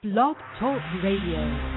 Blog Talk Radio.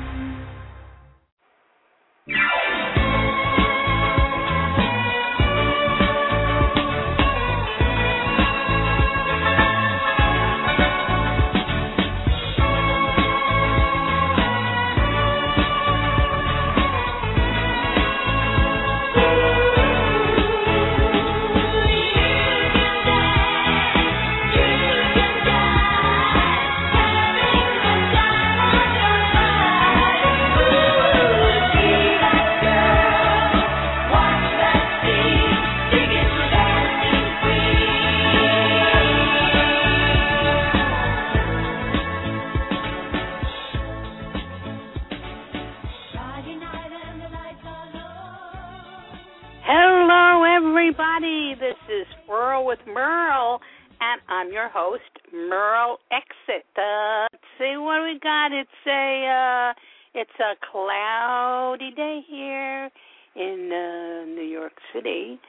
I'm your host, Merle Exit. Let's see what we got. It's a cloudy day here in New York City.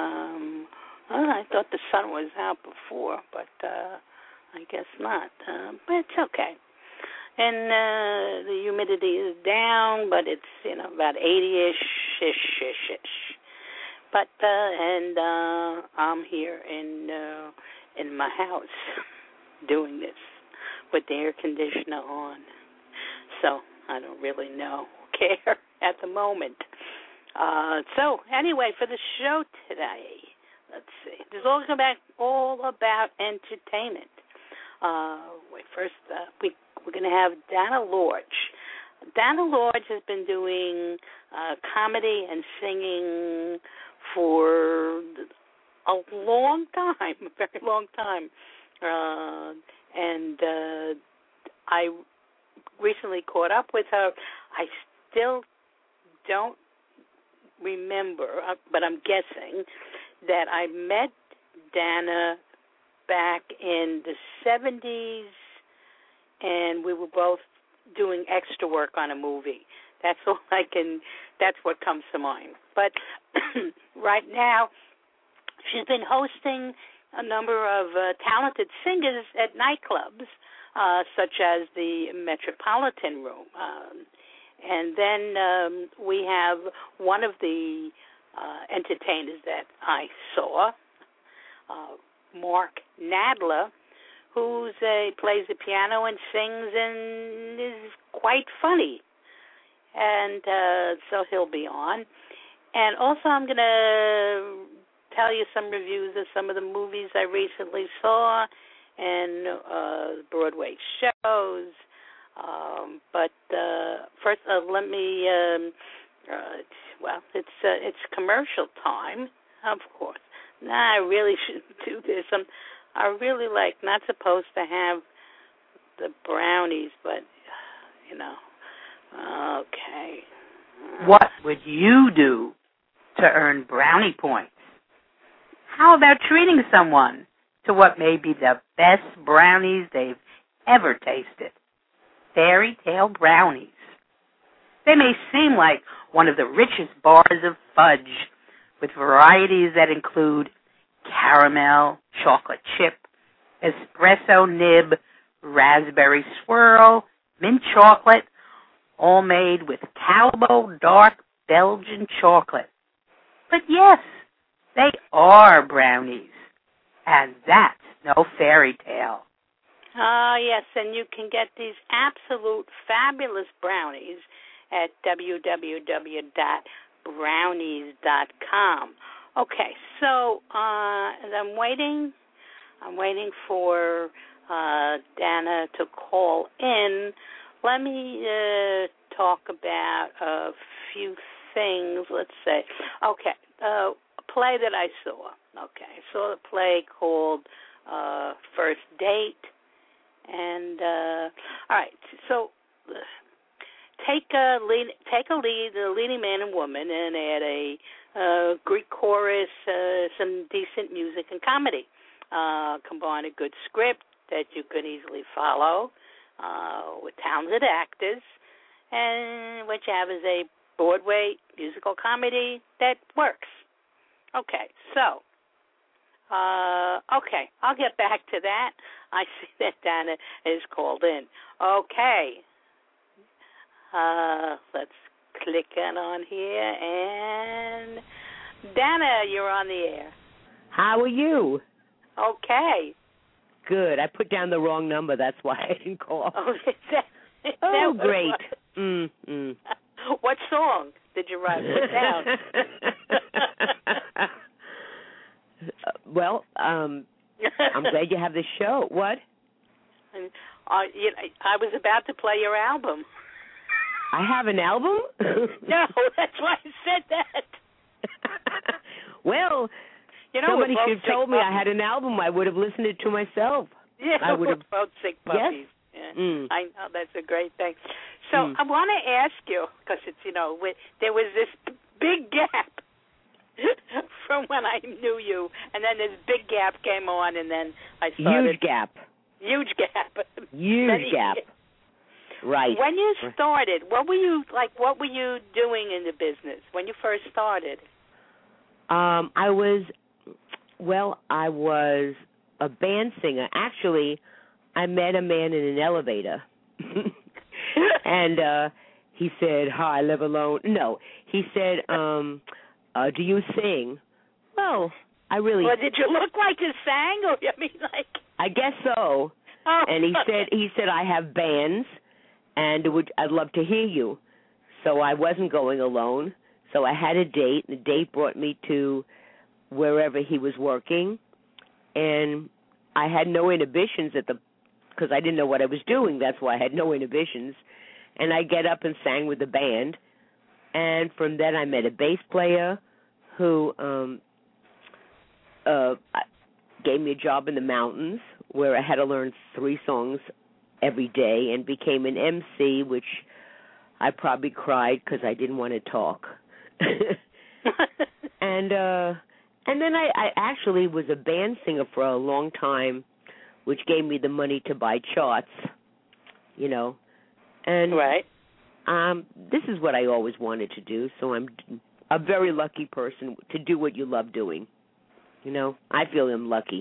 I thought the sun was out before, but I guess not. But it's okay. And the humidity is down, but it's about 80-ish. But I'm here in my house doing this with the air conditioner on. So I don't really care at the moment. So anyway, for the show today, let's see. This is all about entertainment. First, we're going to have Dana Lorge. Dana Lorge has been doing comedy and singing for a long time, a very long time. And I recently caught up with her. I still don't remember, but I'm guessing that I met Dana back in the 70s, and we were both doing extra work on a movie. That's what comes to mind. But right now, she's been hosting a number of talented singers at nightclubs, such as the Metropolitan Room. And then we have one of the entertainers that I saw, Mark Nadler, who plays the piano and sings and is quite funny. And so he'll be on. And also I'm going to tell you some reviews of some of the movies I recently saw and Broadway shows. But first, let me. It's commercial time, of course. Nah, I really shouldn't do this. I really not supposed to have the brownies, but Okay. What would you do to earn brownie points? How about treating someone to what may be the best brownies they've ever tasted? Fairy Tale brownies. They may seem like one of the richest bars of fudge, with varieties that include caramel, chocolate chip, espresso nib, raspberry swirl, mint chocolate, all made with Calbo dark Belgian chocolate. But yes, they are brownies, and that's no fairy tale. Yes, and you can get these absolute fabulous brownies at www.brownies.com. Okay, so I'm waiting for Dana to call in. Let me talk about a few things. Let's say, okay, a play that I saw. Okay, I saw a play called First Date. And all right, so take a leading man and woman, and add a Greek chorus, some decent music and comedy. Combine a good script that you could easily follow with talented actors, and what you have is a Broadway musical comedy that works. Okay, so Okay, I'll get back to that. I see that Dana is called in. Okay. Let's click on here, and Dana, you're on the air. How are you? Okay. Good. I put down the wrong number. That's why I didn't call. Oh, Oh, that great. What song did you write put down? Well, I'm glad you have the show. What? I was about to play your album. I have an album? No, that's why I said that. Well, somebody should have told me I had an album. I would have listened it to myself. Yeah, I would have. Both sick puppies. Yes. Yeah. I know, that's a great thing. So I want to ask you, because it's, there was this big gap from when I knew you, and then this big gap came on, and then I started. Huge gap. Huge gap. Huge gap. Right. When you started, what were you doing in the business when you first started? I was a band singer. Actually, I met a man in an elevator. And he said, "Hi, I live alone." No, he said, "Do you sing?" Well, I really. Well, did you look like you sang, or I guess so. Oh, and he said, "I have bands, and I'd love to hear you." So I wasn't going alone. So I had a date. The date brought me to wherever he was working, and I had no inhibitions because I didn't know what I was doing. That's why I had no inhibitions. And I get up and sang with the band. And from then I met a bass player who gave me a job in the mountains where I had to learn 3 songs every day and became an MC, which I probably cried because I didn't want to talk. And then I actually was a band singer for a long time, which gave me the money to buy charts, And right. This is what I always wanted to do, so I'm a very lucky person to do what you love doing. I feel I'm lucky.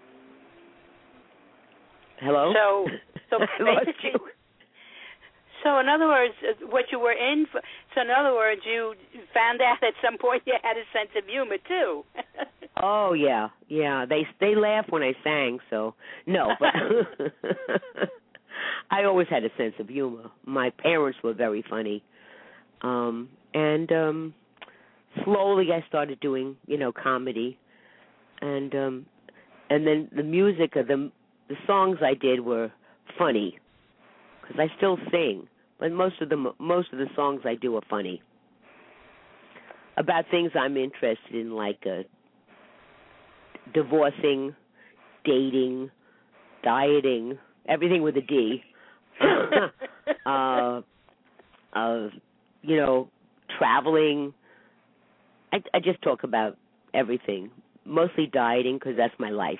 Hello? So basically, so in other words, what you were in for, so in other words, you found out at some point you had a sense of humor too. Oh yeah. They laugh when I sang, so no, but I always had a sense of humor. My parents were very funny, and slowly I started doing comedy, and then the music of the songs I did were funny because I still sing, but most of the songs I do are funny about things I'm interested in, like divorcing, dating, dieting, everything with a D. Traveling. I just talk about everything, mostly dieting because that's my life.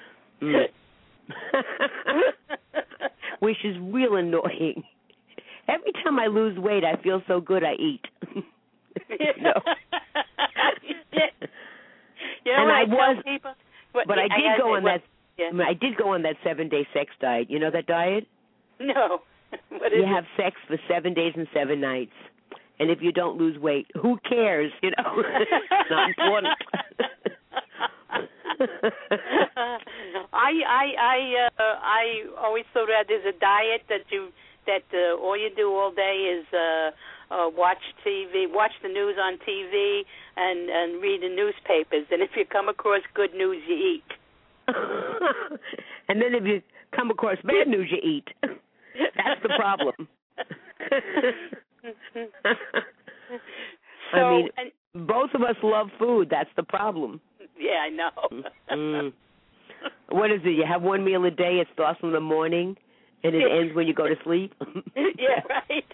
Which is real annoying. Every time I lose weight, I feel so good I eat. And I was, people, but I did go on that. I did go on that 7-day sex diet. You know that diet? No. What is you have sex for 7 days and 7 nights, and if you don't lose weight, who cares? It's not important. I always thought that there's a diet that all you do all day is watch TV, watch the news on TV, and read the newspapers. And if you come across good news, you eat. And then if you come across bad news, you eat. That's the problem. Both of us love food. That's the problem. Yeah, I know. What is it? You have one meal a day. It starts in the morning, and it ends when you go to sleep. Yeah, right.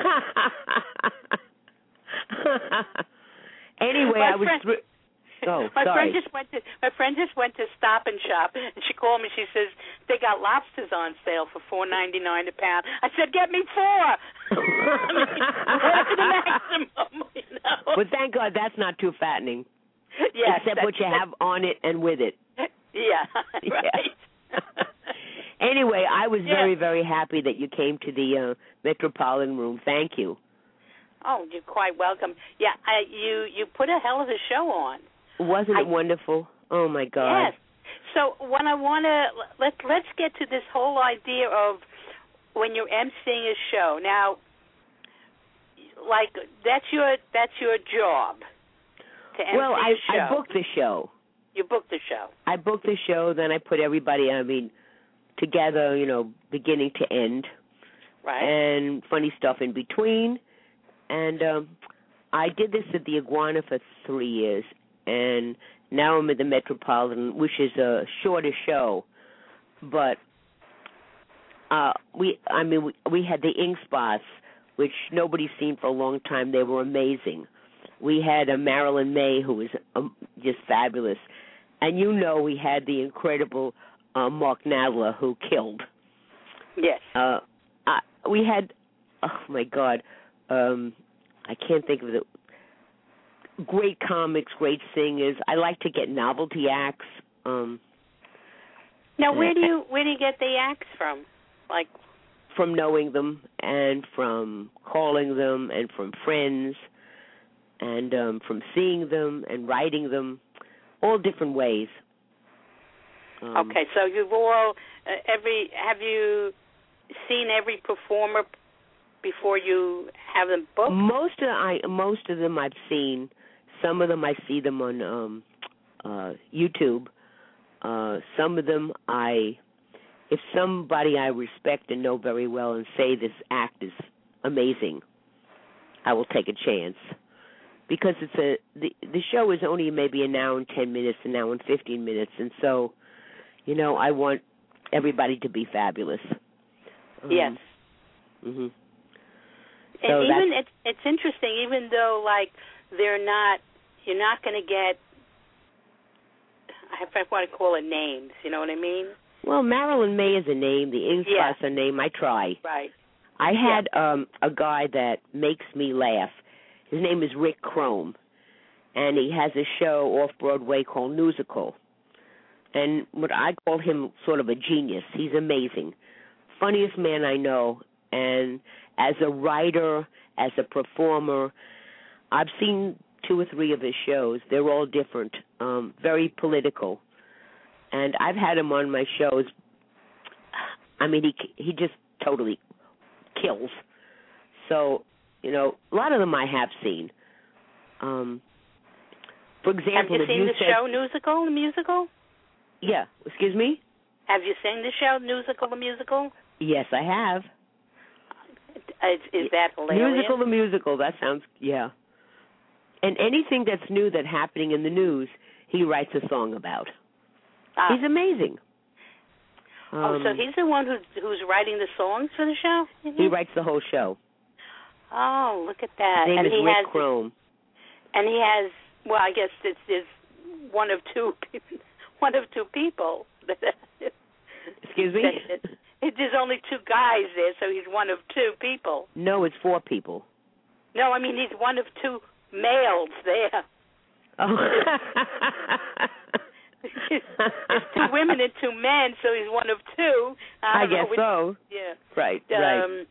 Anyway, My friend just went to Stop and Shop, and she called me. She says they got lobsters on sale for $4.99 a pound. I said, "Get me 4." What's the maximum? But thank God that's not too fattening. Yes, except what you have on it and with it. Yeah, right. Anyway, I was very, very happy that you came to the Metropolitan Room. Thank you. Oh, you're quite welcome. Yeah, you put a hell of a show on. Wasn't it wonderful? Oh my God. Yes. So when I want to let's get to this whole idea of when you're emceeing a show. Now, like that's your job to MC a show. I booked the show. You booked the show. I booked the show, then I put everybody, together, beginning to end. Right. And funny stuff in between. And I did this at the Iguana for 3 years, and now I'm at the Metropolitan, which is a shorter show. But we had the Ink Spots, which nobody's seen for a long time. They were amazing. We had Marilyn May, who was just fabulous. And we had the incredible Mark Nadler, who killed. Yes. We had, oh, my God, I can't think of it. Great comics, great singers. I like to get novelty acts. Now, where do you get the acts from? Like, from knowing them and from calling them and from friends and from seeing them and writing them, all different ways. Okay, so you've all have you seen every performer before you have them booked? Most of them I've seen. Some of them I see them on YouTube. Some of them if somebody I respect and know very well and say this act is amazing, I will take a chance. Because the show is only maybe an hour and 10 minutes, an hour and 15 minutes, and so, I want everybody to be fabulous. Yes. Mhm. And even it's interesting, even though you're not going to get, I want to call it names. You know what I mean? Well, Marilyn May is a name. The Ink Spots are a name. I try. Right. I had a guy that makes me laugh. His name is Rick Chrome, and he has a show off-Broadway called Musical. And what I call him sort of a genius. He's amazing. Funniest man I know. And as a writer, as a performer, I've seen 2 or 3 of his shows. They're all different, very political. And I've had him on my shows. He just totally kills. So, a lot of them I have seen. For example, have you seen the show The Musical? Yeah. Excuse me? Have you seen the show The Musical? Yes, I have. Is that hilarious? The Musical. That sounds, yeah. And anything that's new that's happening in the news, he writes a song about. He's amazing. So he's the one who's writing the songs for the show? Mm-hmm. He writes the whole show. Oh, look at that. His name is Rick Chrome. And he has, well, I guess it's one of two people. Excuse me? There's only 2 guys there, so he's one of 2 people. No, it's 4 people. No, he's one of 2 males there. Oh. There's 2 women and 2 men, so he's one of 2. I guess so. Yeah. Right. Right.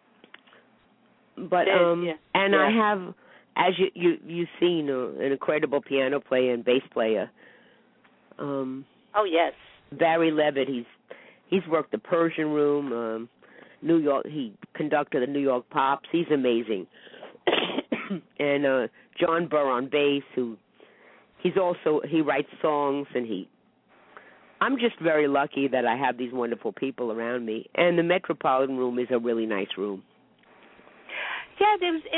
But I have, as you've seen, an incredible piano player and bass player. Oh yes. Barry Levitt. He's worked the Persian Room, New York. He conducted the New York Pops. He's amazing. And John Burr on bass, he writes songs, and I'm just very lucky that I have these wonderful people around me. And the Metropolitan Room is a really nice room. Yeah,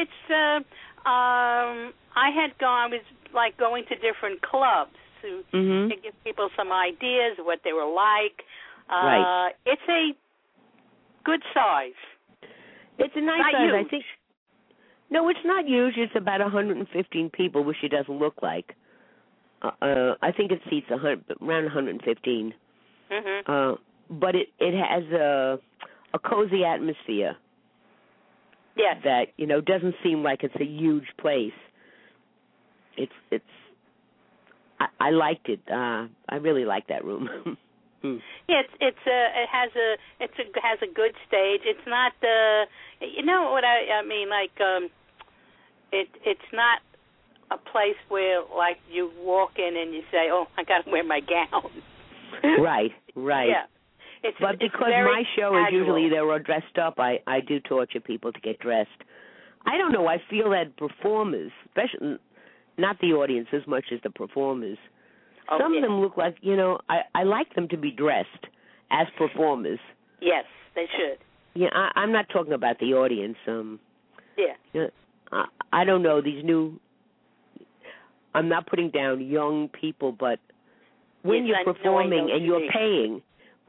I was like going to different clubs to give people some ideas of what they were like. Right. It's a good size. It's a nice size. Huge. I think. No, it's not huge. It's about 115 people, which it doesn't look like. I think it seats around 115. Mm-hmm. But it has a cozy atmosphere. Yes. That doesn't seem like it's a huge place. It's I liked it. I really liked that room. Yeah, it has a good stage. It's not you know what I mean, like it's not a place where like you walk in and you say, "Oh, I got to wear my gown." Right. Yeah. But because my show is usually they're all dressed up, I do torture people to get dressed. I don't know. I feel that performers, especially not the audience as much as the performers, some of them look like, you know, I like them to be dressed as performers. Yes, they should. Yeah, I'm not talking about the audience. Yeah. You know, I don't know these new. I'm not putting down young people, but when you're performing and you're paying,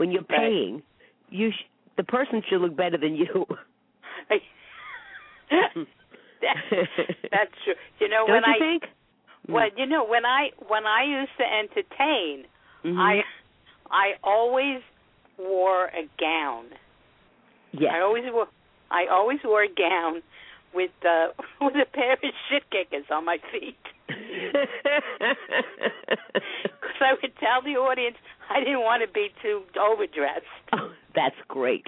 the person should look better than you. That's true. You know, don't you think? Well, you know, when I used to entertain, I always wore a gown. Yes. I always wore a gown with a pair of shit kickers on my feet. Because I would tell the audience I didn't want to be too overdressed. Oh, that's great.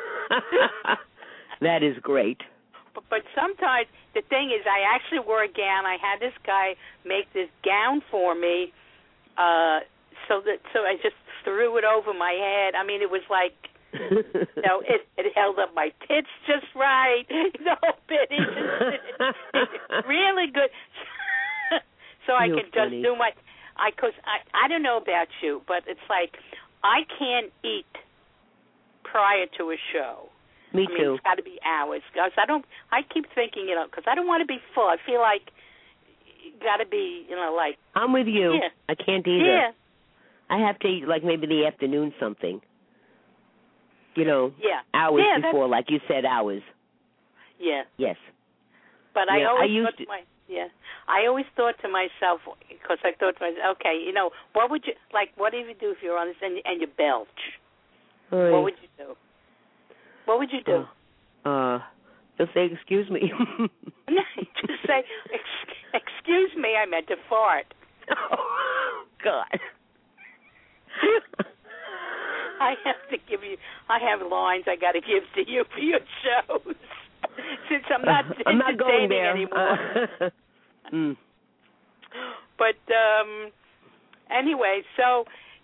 That is great. But sometimes the thing is, I actually wore a gown. I had this guy make this gown for me, so I just threw it over my head. I mean, it was like, you know, it held up my tits just right. The whole bit, really good. So I could just do my. Because I don't know about you, but it's like I can't eat prior to a show. Me too. It's got to be hours. Cause I keep thinking, you know, because I don't want to be full. I feel like you got to be, you know, like. I'm with you. Yeah. I can't either. Yeah. I have to eat like maybe the afternoon something. You know. Yeah. Hours before, like you said, hours. Yeah. Yes. But I always thought to myself, because I thought to myself, okay, you know, what do you do if you're on this and you belch? Right. What would you do? What would you do? Just say, excuse me. Just say, excuse me, I meant to fart. Oh, God. I have lines I got to give to you for your shows. Since I'm not going there anymore. But anyway, so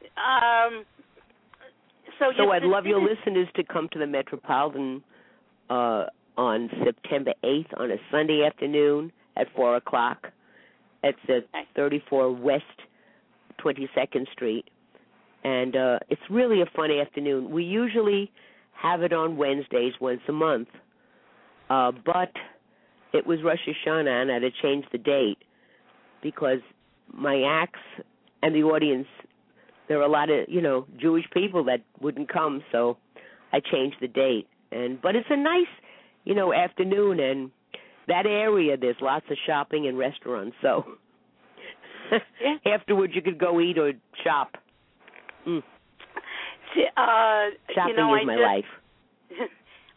I'd love your listeners to come to the Metropolitan on September 8th on a Sunday afternoon at 4 o'clock. It's at 34 West 22nd Street. And it's really a fun afternoon. We usually have it on Wednesdays once a month. But it was Rosh Hashanah, and I had to change the date because my acts and the audience, there are a lot of, you know, Jewish people that wouldn't come, so I changed the date. But it's a nice, you know, afternoon, and that area, there's lots of shopping and restaurants, so afterwards you could go eat or shop. Shopping is my life.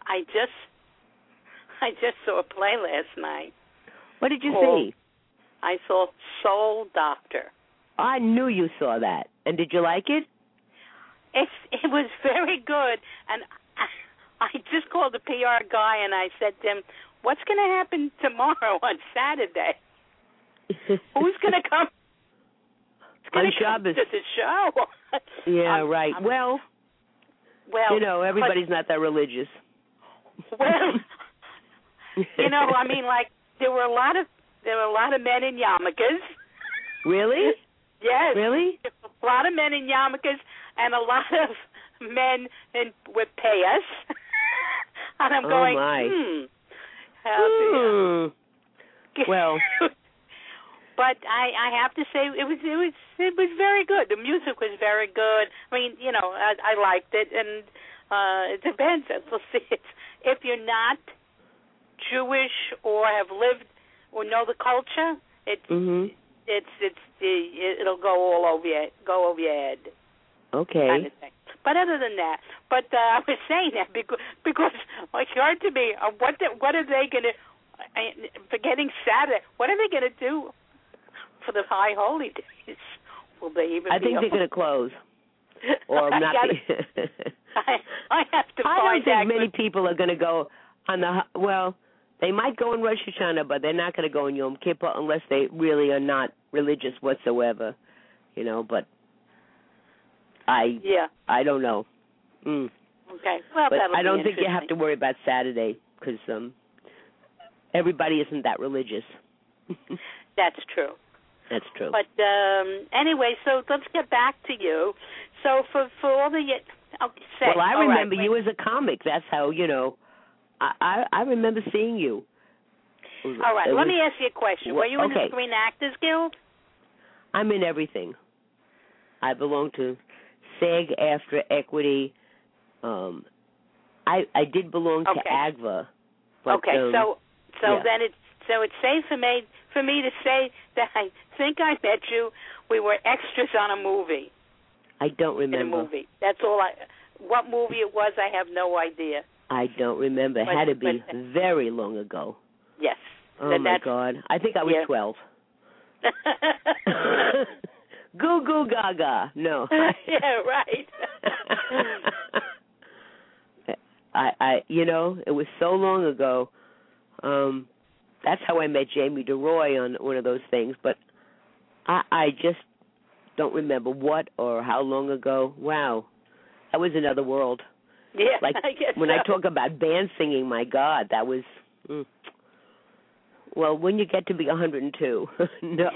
I just saw a play last night. What did you see? I saw Soul Doctor. I knew you saw that. And did you like it? It was very good. And I just called the PR guy and I said to him, what's going to happen tomorrow on Saturday? Who's going to come? On Shabbos. To the show. Yeah, right. Well, you know, everybody's not that religious. Well, you know, I mean, like there were a lot of men in yarmulkes. Really? Yes. Really? A lot of men in yarmulkes and a lot of men with payas. And I'm going, Well. But I have to say it was very good. The music was very good. I mean, you know, I liked it, and it depends. We'll see. If you're not Jewish or have lived or know the culture, it'll go all over your head. Okay. Kind of thing. But other than that, I was saying that because it occurred to me, what are they going to, forgetting Saturday, what are they going to do for the High Holy Days? Will they even? I think they're going to close, or not. I have to find out. I don't think many people are going to go on the. Well, they might go in Rosh Hashanah, but they're not going to go in Yom Kippur unless they really are not religious whatsoever. But I don't know. Okay. Well, but I don't think you have to worry about Saturday because everybody isn't that religious. That's true. That's true. But anyway, so let's get back to you. So for all the well, I remember you as a comic. That's how I remember seeing you. All right. Let me ask you a question. Were you in the Screen Actors Guild? I'm in everything. I belong to SAG-AFTRA, Equity. I did belong to AGVA. But, then it's safe for me to say that I think I met you. We were extras on a movie. I don't remember. In a movie. That's all. What movie it was, I have no idea. I don't remember. It had to be very long ago. Yes. Oh my God! I think I was 12. Goo goo gaga. No. Yeah, right. It was so long ago. That's how I met Jamie DeRoy on one of those things, but I just don't remember what or how long ago. Wow. That was another world. Yeah, like I guess when I talk about band singing, my God, that was well, when you get to be 102. No.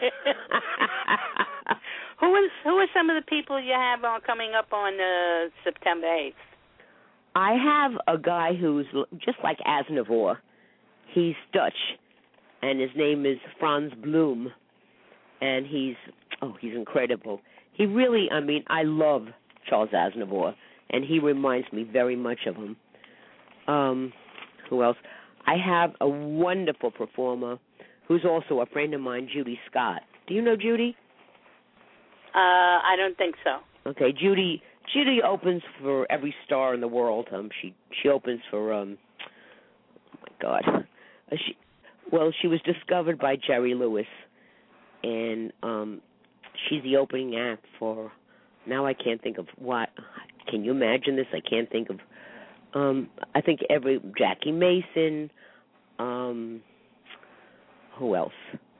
Who are some of the people you have coming up on September 8th? I have a guy who's just like Aznavour. He's Dutch, and his name is Frans Bloom, and he's incredible. He really, I love Charles Aznavour, and he reminds me very much of him. Who else? I have a wonderful performer who's also a friend of mine, Judy Scott. Do you know Judy? I don't think so. Okay, Judy opens for every star in the world. She opens for oh my God. She was discovered by Jerry Lewis, and she's the opening act for. Now I can't think of what. Can you imagine this? I can't think of. I think Jackie Mason. Who else?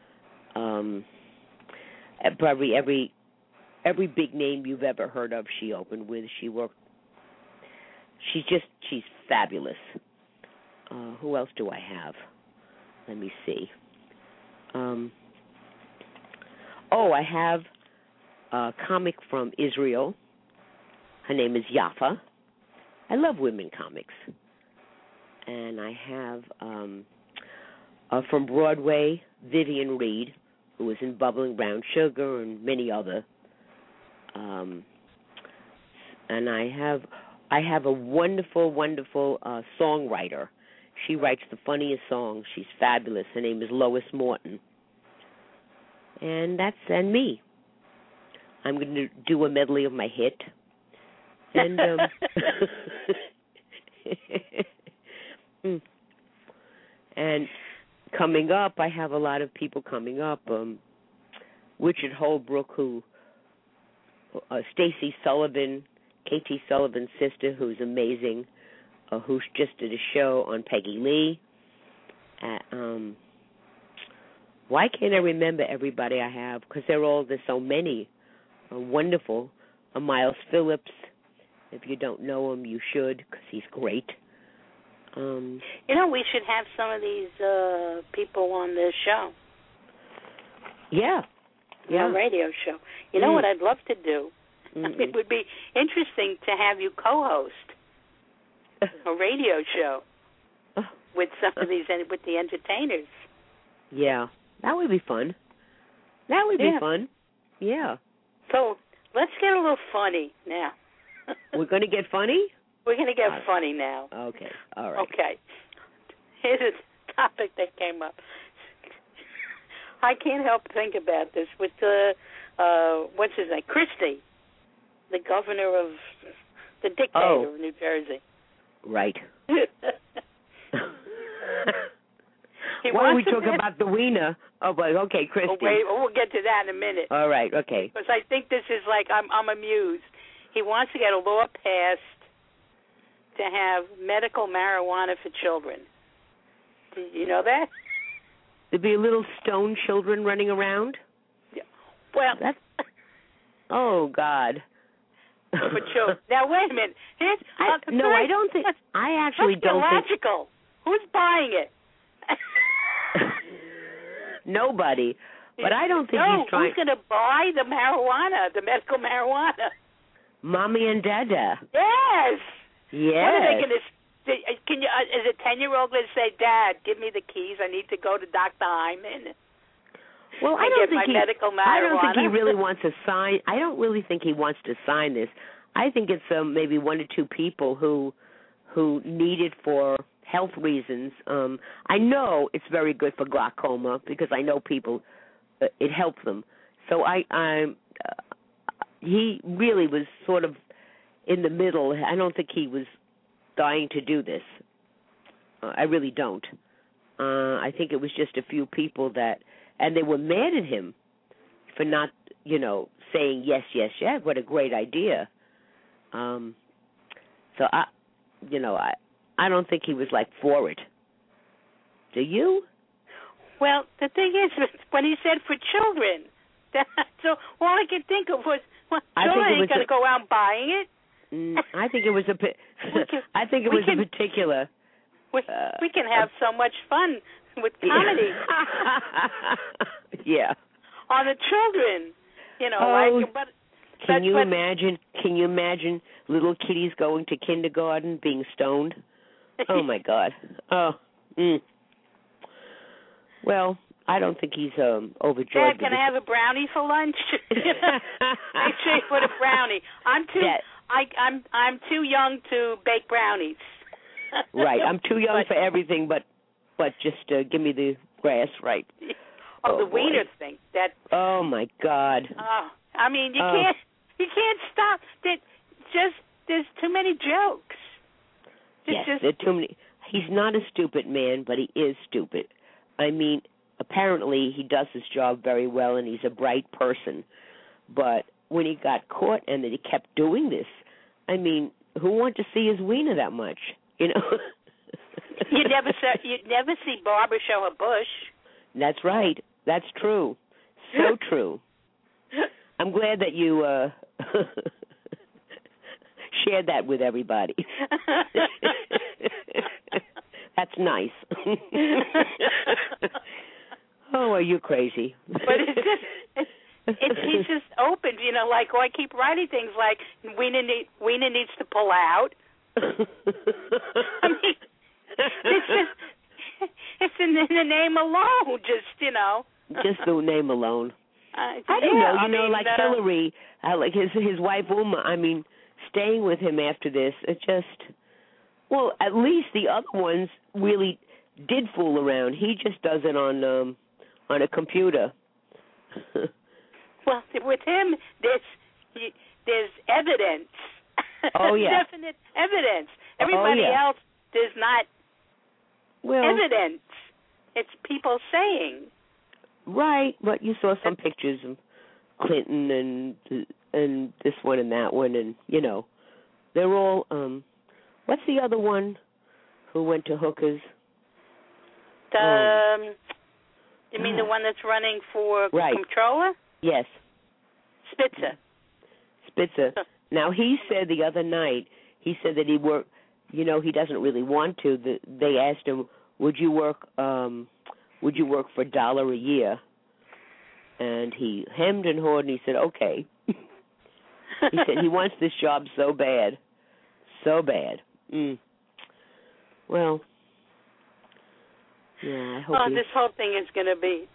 Probably every big name you've ever heard of, she opened with. She worked. She's fabulous. Who else do I have? Let me see. I have a comic from Israel. Her name is Yafa. I love women comics. And I have from Broadway, Vivian Reed, who was in Bubbling Brown Sugar and many other. And I have a wonderful, wonderful songwriter. She writes the funniest songs. She's fabulous. Her name is Lois Morton. And me. I'm going to do a medley of my hit. And and coming up, I have a lot of people coming up. Richard Holbrook, Stacey Sullivan, K.T. Sullivan's sister, who's amazing, who just did a show on Peggy Lee. Why can't I remember everybody I have? Because there's so many. Wonderful. Miles Phillips. If you don't know him, you should, because he's great. We should have some of these people on this show. Yeah. On a radio show. You know what I'd love to do? It would be interesting to have you co-host a radio show with some of these, with the entertainers. Yeah, that would be fun. That would be fun. Yeah. So let's get a little funny now. We're going to get funny? We're going to get funny now. Okay, all right. Okay. Here's a topic that came up. I can't help think about this with what's his name? Christie, the governor of the dictator of New Jersey. Right. He Why don't we talk about the wiener? Oh, but okay, Christy. Oh, wait, we'll get to that in a minute. All right, okay. Because I think this is like, I'm amused. He wants to get a law passed to have medical marijuana for children. Do you know that? There'd be little stone children running around? Yeah. Well, that's... Oh, God. For children. Now, wait a minute. I don't think... I actually don't think... Illogical. Who's buying it? Nobody. But I don't think he's trying... Who's going to buy the marijuana, the medical marijuana? Mommy and Dada. Yes. Yes. What are they going to... Can you, is a 10-year-old going to say, Dad, give me the keys. I need to go to Dr. Hyman. Well, I don't think he really wants to sign. I don't really think he wants to sign this. I think it's maybe one or two people who need it for health reasons. I know it's very good for glaucoma because I know people. It helps them. So he really was sort of in the middle. I don't think he was dying to do this. I really don't. I think it was just a few people that, and they were mad at him for not, saying yes, yes, yes. What a great idea. So I don't think he was like for it. Do you? Well, the thing is, when he said for children, so all I could think of was, children ain't going to go out buying it. I think it was a particular. We can have so much fun with comedy. Yeah. On the children, Can you imagine? Can you imagine little kiddies going to kindergarten being stoned? Oh my God. Oh. Well, I don't think he's overjoyed. Dad, can I have a brownie for lunch? Make sure you put a brownie. I'm too young to bake brownies. Right. I'm too young for everything, but just give me the grass, right? The wiener thing. Oh my God. I mean, you can't stop. There's too many jokes. Yes, there are too many. He's not a stupid man, but he is stupid. I mean, apparently he does his job very well, and he's a bright person. But when he got caught and that he kept doing this, I mean, who wanted to see his wiener that much? You'd never see Barbara show her bush. That's right. That's true. So true. I'm glad that you shared that with everybody. That's nice. Oh, are you crazy? But he's just opened, like, I keep writing things like, Weena needs to pull out. I mean, it's in the name alone, Just the name alone. I don't know, like Hillary, like his wife Uma, I mean, staying with him after this, it just, well, at least the other ones really did fool around. He just does it on a computer. Well, with him, there's evidence. Oh, yeah. Definite evidence. Everybody else, there's not evidence. It's people saying. Right, but you saw some pictures of Clinton and this one and that one, and, they're all, what's the other one who went to hookers? You mean the one that's running for comptroller? Yes. Spitzer. Now, he said the other night, he said that he worked, he doesn't really want to. They asked him, would you work for $1 a year? And he hemmed and hawed, and he said, okay. He said he wants this job so bad. So bad. Well, yeah, I hope this whole thing is going to be,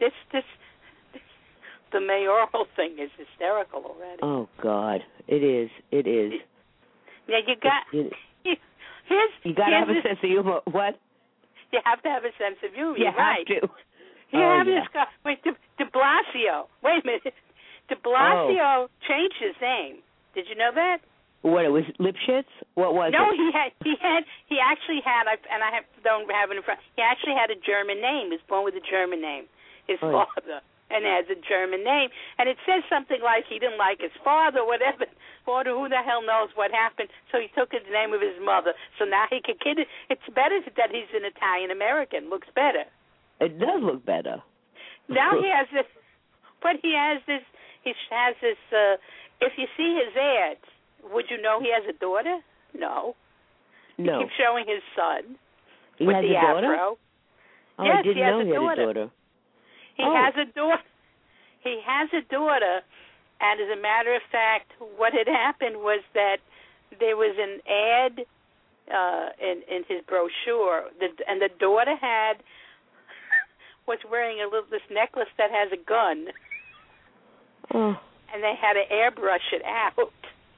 the mayoral thing is hysterical already. Oh, God. It is. Yeah, you got to have a sense of humor. What? You have to have a sense of humor. You have to. You have this guy. Wait, de Blasio. Wait a minute. De Blasio changed his name. Did you know that? What, it was Lipschitz? What was no, it? he actually had, don't have it in front. He actually had a German name. He was born with a German name. His father, and has a German name, and it says something like he didn't like his father, whatever. Father, who the hell knows what happened? So he took the name of his mother. So now he can kid it. It's better that he's an Italian American. Looks better. It does look better. Now he has this, but he has this. He has this. If you see his ads, would you know he has a daughter? No. No. He keeps showing his son He with has the a daughter? afro. Oh, Yes, I didn't he has know a he had daughter. a daughter. He has a daughter. He has a daughter, and as a matter of fact, what had happened was that there was an ad in his brochure, and the daughter was wearing this necklace that has a gun. Oh. And they had to airbrush it out.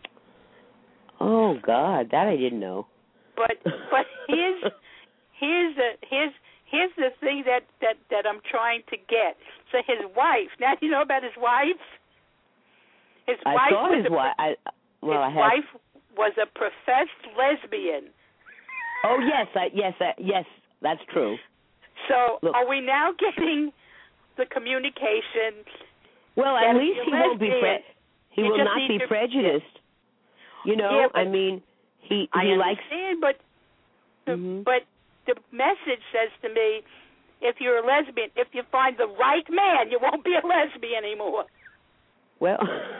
Oh God, that I didn't know. But here's the thing that I'm trying to get. So his wife. Now do you know about his wife? His wife was a professed lesbian. Oh yes, that's true. So Look. are we now getting the communication? Well, at least he won't be he will not be prejudiced. You know, yeah, I mean, he likes. I understand, but the message says to me, if you're a lesbian, if you find the right man, you won't be a lesbian anymore. Well,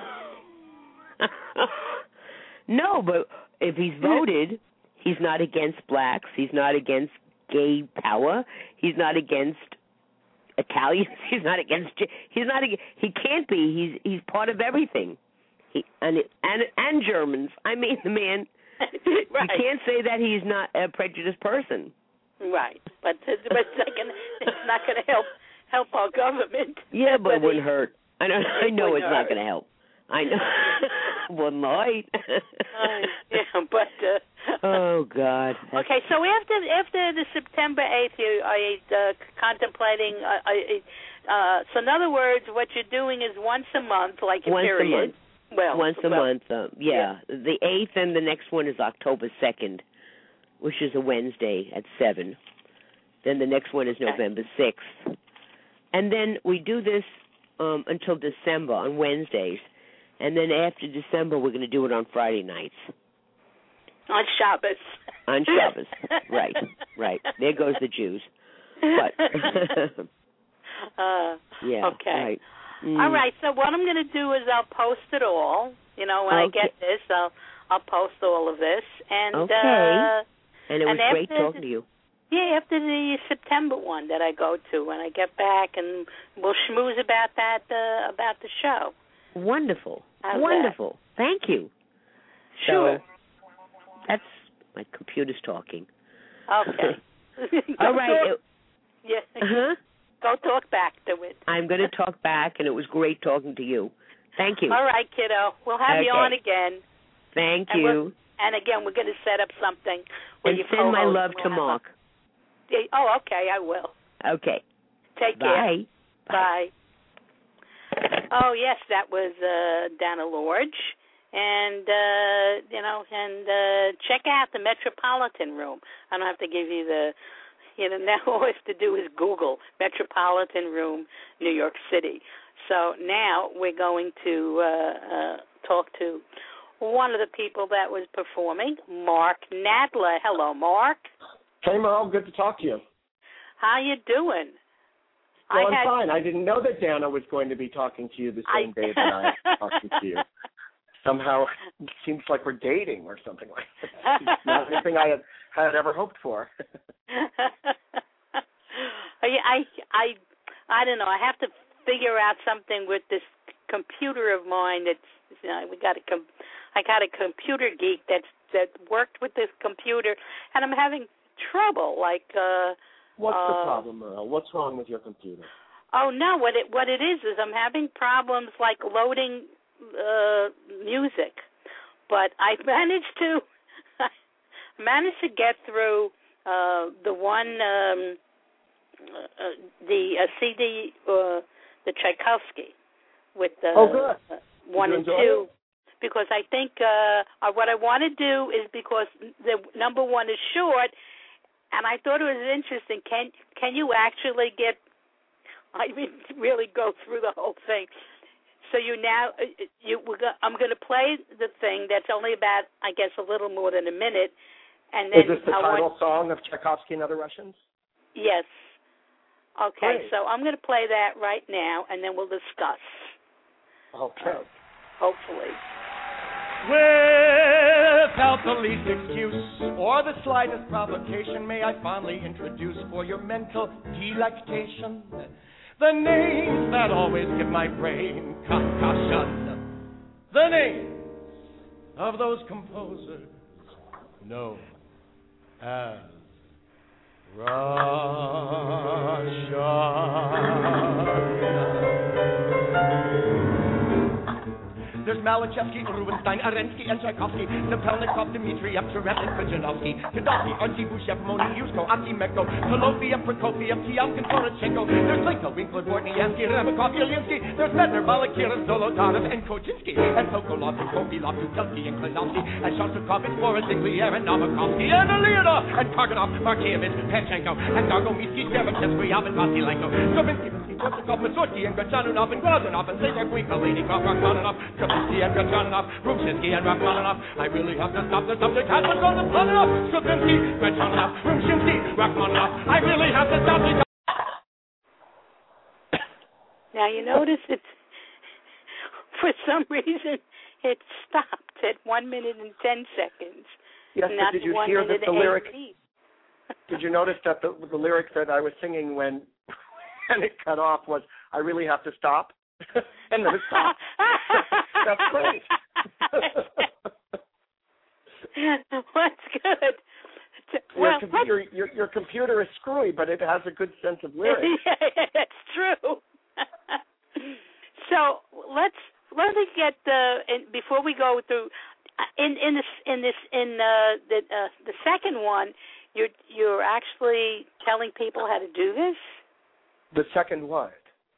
no, but if he's voted, he's not against blacks. He's not against gay power. He's not against Italians. He's not against. He can't be. He's part of everything. And Germans. I mean, the man. Right. You can't say that he's not a prejudiced person. Right, but it's not going to help our government. Yeah, but it wouldn't hurt. I know it's not going to help. I know. Well, might. Yeah, but. Oh God. Okay, so after the September 8th, you're contemplating. So in other words, what you're doing is once a month, like a period. A month. Well, once a month. Yeah. The 8th and the next one is October 2nd, which is a Wednesday at 7. Then the next one is November 6th. And then we do this until December on Wednesdays. And then after December, we're going to do it on Friday nights. On Shabbos. On Shabbos. Right. There goes the Jews. But yeah. Okay. Right. All right. So what I'm going to do is I'll post it all. You know, when I get this, I'll post all of this. And okay. And it was great talking to you. Yeah, after the September one that I go to when I get back, and we'll schmooze about about the show. Wonderful. How's Wonderful. That? Thank you. Sure. So, that's my computer's talking. Okay. All right. Yeah. Uh-huh. Go talk back to it. I'm going to talk back, and it was great talking to you. Thank you. All right, kiddo. We'll have you on again. Thank you. And again, we're going to set up something. And send my love to Mark. Oh, okay, I will. Okay. Take care. Bye. Oh, yes, that was Dana Lorge. And, check out the Metropolitan Room. I don't have to give you now all I have to do is Google Metropolitan Room, New York City. So now we're going to talk to one of the people that was performing, Mark Nadler. Hello, Mark. Hey, Merle. Good to talk to you. How you doing? Well, I'm fine. I didn't know that Dana was going to be talking to you the same day that I was talking to you. Somehow it seems like we're dating or something like that. It's not anything I had ever hoped for. I don't know. I have to figure out something with this computer of mine. That's I got a computer geek that worked with this computer, and I'm having trouble. What's the problem, Merle? What's wrong with your computer? Oh no, what it is I'm having problems like loading music, but I managed to get through the one the CD the Tchaikovsky with the 1 and 2. because I think what I want to do is, because the number one is short, and I thought it was interesting. Can you actually get? I mean, really go through the whole thing. So I'm going to play the thing that's only about, I guess, a little more than a minute, and then is this the title song of Tchaikovsky and Other Russians? Yes. Okay, Great. so I'm going to play that right now, and then we'll discuss. Okay. Hopefully. Without the least excuse or the slightest provocation, may I fondly introduce for your mental delectation the names that always give my brain concussion. The names of those composers known as Russian. There's Malachevsky, Rubinstein, Arensky, and Tchaikovsky, Nepelnikov, Dmitriev, Terezin, Kojanovsky, Gaddafi, Archie, Bushev, Moni, Yushko, Akimeko, Solofiev, Prokofiev, Tiomkin, Poroshenko. There's Lenko, Winkler, Bortniansky, Rebekov, Yelinsky. There's Medner, Balakirov, Zolotarov, and Kochinsky, and Sokolov, and Kopilov, Tutelski, and Klinovsky, and Shostakovich, Boris, Ziglier, and Novakovsky, and Leonov, and Karganov, Markievich, Panchenko, and Dargomisky, Shevchenko, and Vasilenko, Stravinsky, Korsakov, Mazursky, and Gachanunov, and Glazunov, and Cesar Guica, Lenikov, Rachmaninoff, Stravinsky, and Gachanunov, Rumshinsky, and Rachmaninoff. I really have to stop. The subject has been gone upon enough. Stravinsky, Gachanunov, Rumshinsky, Rachmaninoff. I really have to stop. Now you notice it's, for some reason, it stopped at 1 minute and 10 seconds. Yes, but did you hear that the lyric? Did you notice that the lyric that I was singing when it cut off was, "I really have to stop," and then it stopped. That's great. That's good. Well, your computer is screwy, but it has a good sense of lyrics. That's true. So let me get before we go through the second one. You're actually telling people how to do this. The second what?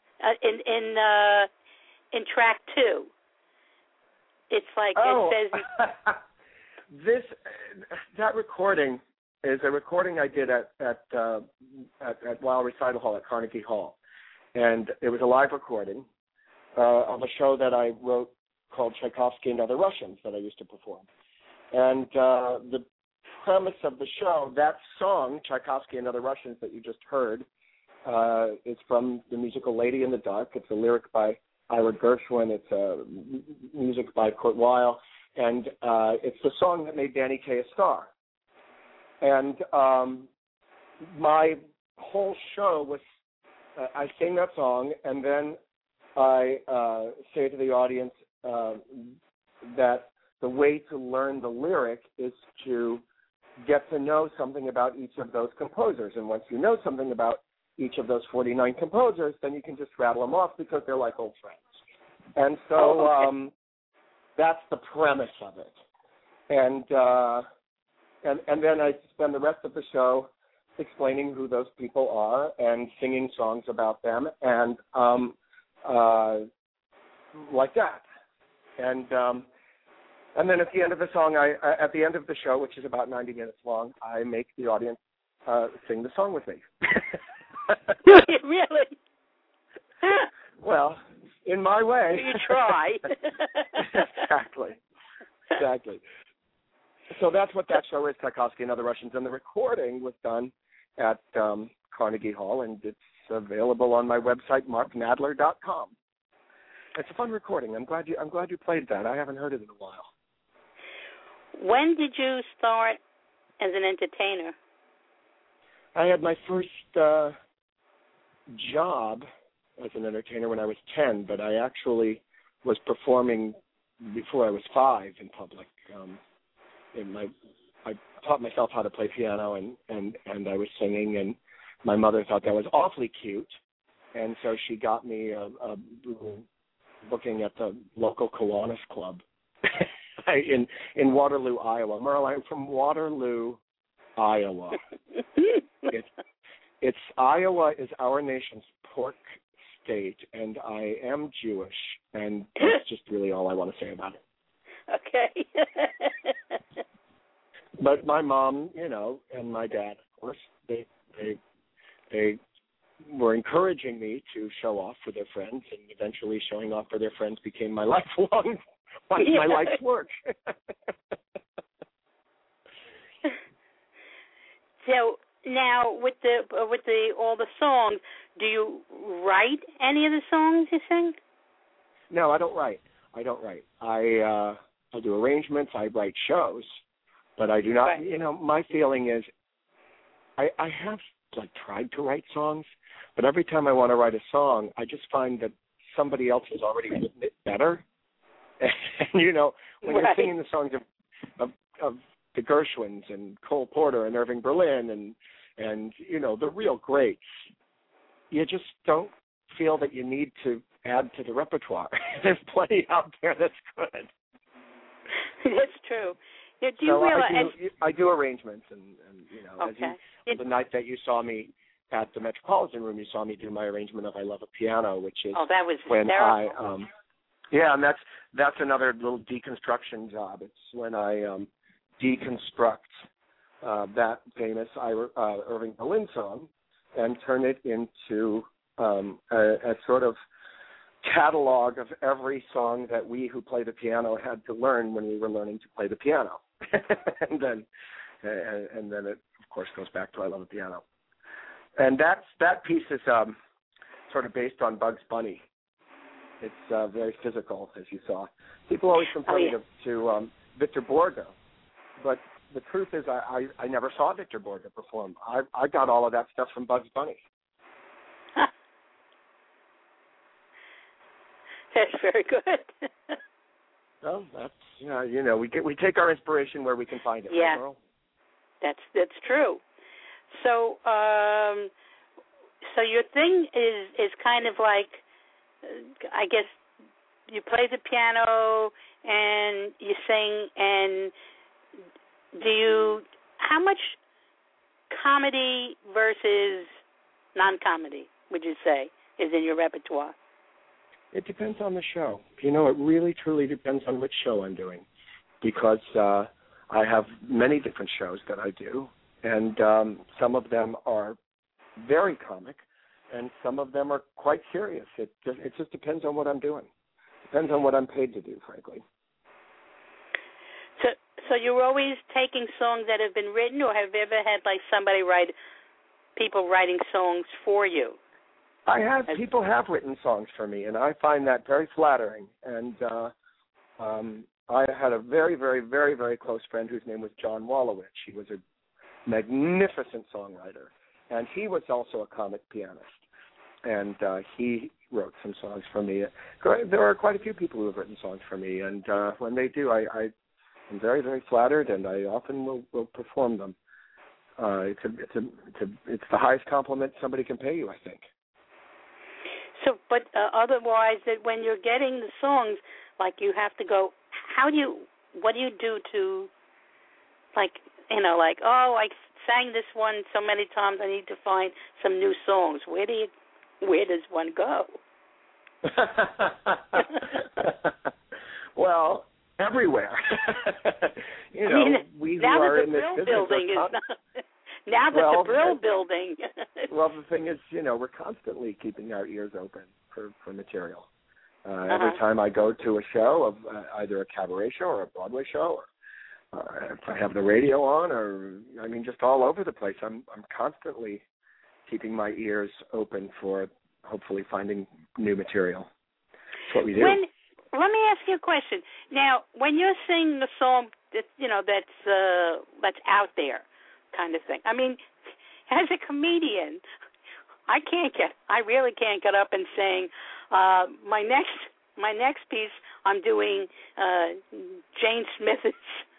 In track 2, it's like it says. That recording is a recording I did at Weill Recital Hall at Carnegie Hall, and it was a live recording of a show that I wrote called Tchaikovsky and Other Russians that I used to perform. And the premise of the show, that song, Tchaikovsky and Other Russians, that you just heard, is from the musical Lady in the Dark. It's a lyric by Ira Gershwin. It's music by Kurt Weill. And it's the song that made Danny Kaye a star. And my whole show was, I sing that song, and then I say to the audience that the way to learn the lyric is to get to know something about each of those composers. And once you know something about each of those 49 composers, then you can just rattle them off because they're like old friends. And so that's the premise of it. And then I spend the rest of the show explaining who those people are and singing songs about them and like that. And then at the end of the song, at the end of the show, which is about 90 minutes long, I make the audience sing the song with me. Really? Well, in my way. You try. Exactly. So that's what that show is, Tchaikovsky and Other Russians. And the recording was done at Carnegie Hall, and it's available on my website, marknadler.com. It's a fun recording. I'm glad you played that. I haven't heard it in a while. When did you start as an entertainer? I had my first job as an entertainer when I was 10, but I actually was performing before I was 5 in public. I taught myself how to play piano, and I was singing, and my mother thought that was awfully cute, and so she got me a booking at the local Kiwanis Club in Waterloo, Iowa. Merle, I'm from Waterloo, Iowa. It's Iowa is our nation's pork state, and I am Jewish, and that's just really all I want to say about it. Okay. But my mom, and my dad, of course, they were encouraging me to show off for their friends, and eventually showing off for their friends became my lifelong, my life's work. So now, with all the songs, do you write any of the songs you sing? No, I don't write. I do arrangements. I write shows, but I do not. Right. My feeling is, I have tried to write songs, but every time I want to write a song, I just find that somebody else has already written it better. And when you're singing the songs of the Gershwins and Cole Porter and Irving Berlin and the real greats, you just don't feel that you need to add to the repertoire. There's plenty out there that's good. That's true. Do you realize? I do arrangements, and okay. The night that you saw me at the Metropolitan Room, you saw me do my arrangement of "I Love a Piano," which is that was when hysterical. and that's another little deconstruction job. It's when I deconstruct that famous Irving Berlin song and turn it into a sort of catalog of every song that we who play the piano had to learn when we were learning to play the piano. and then it, of course, goes back to "I Love the Piano." And that piece is sort of based on Bugs Bunny. It's very physical, as you saw. People always compare me to Victor Borge, but the truth is I never saw Victor Borge perform. I got all of that stuff from Bugs Bunny. That's very good. Well, that's we take our inspiration where we can find it. Yeah, right, that's true. So, so your thing is kind of like, I guess, you play the piano and you sing, and how much comedy versus non-comedy would you say is in your repertoire? It depends on the show. It really, truly depends on which show I'm doing, because I have many different shows that I do, and some of them are very comic, and some of them are quite serious. It just depends on what I'm doing. Depends on what I'm paid to do, frankly. So you're always taking songs that have been written, or have you ever had people writing songs for you? People have written songs for me, and I find that very flattering. And I had a very, very, very, very close friend whose name was John Wolowitz. He was a magnificent songwriter, and he was also a comic pianist. And he wrote some songs for me. There are quite a few people who have written songs for me, and when they do, I'm very, very flattered, and I often will perform them. It's the highest compliment somebody can pay you, I think. So, but otherwise, that when you're getting the songs, you have to go. What do you do to, I sang this one so many times, I need to find some new songs. Where does one go? Well, everywhere. We who are in this business now that the Brill building. Well, the thing is, we're constantly keeping our ears open for material. Every time I go to a show, of either a cabaret show or a Broadway show, or if I have the radio on, or just all over the place, I'm constantly keeping my ears open for hopefully finding new material. That's what we do. Let me ask you a question. Now, when you're singing a song that's out there, kind of thing. As a comedian, I really can't get up and sing. My next piece, I'm doing Jane Smith's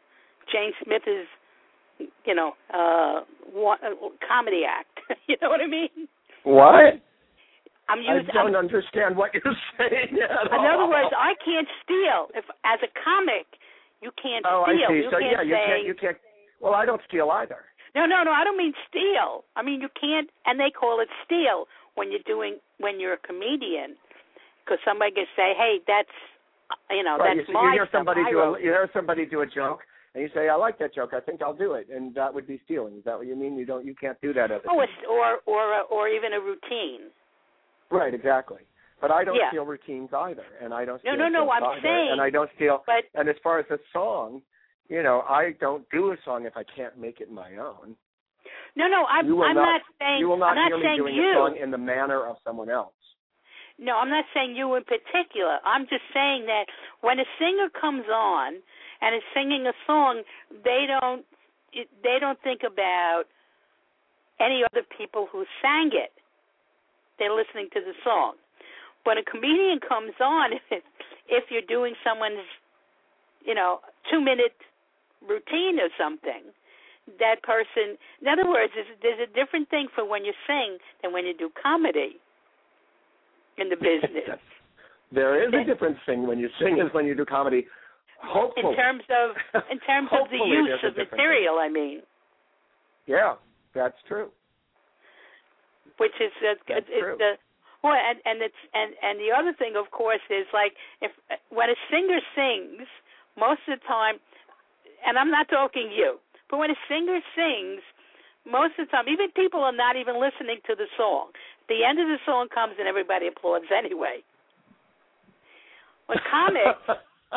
comedy act. You know what I mean? What? I don't understand what you're saying at all. In other words, I can't steal. If as a comic, you can't steal. Oh, I see. You can't. Well, I don't steal either. No, I don't mean steal. You can't, and they call it steal when you're a comedian, because somebody can say, "Hey, that's Right, that's you my hear somebody stuff. you hear somebody do a joke, and you say, "I like that joke. I think I'll do it," and that would be stealing. Is that what you mean? You can't do that. Or even a routine. Right, exactly. But I don't steal routines either, and I don't steal No. I'm either, saying, and I don't steal. But, and as far as a song, I don't do a song if I can't make it my own. No, I'm not saying. You will not I'm hear me doing a song in the manner of someone else. No, I'm not saying you in particular. I'm just saying that when a singer comes on and is singing a song, they don't think about any other people who sang it. They're listening to the song. When a comedian comes on, if you're doing someone's, 2-minute routine or something, that person, in other words, there's a different thing for when you sing than when you do comedy in the business. There is a different thing when you sing as when you do comedy. Hopefully. In terms of the use of material, I mean. Yeah, that's true. Which is true. And the other thing, of course, is like when a singer sings, most of the time, and I'm not talking you, but when a singer sings, most of the time, even people are not even listening to the song. The end of the song comes and everybody applauds anyway. With comics,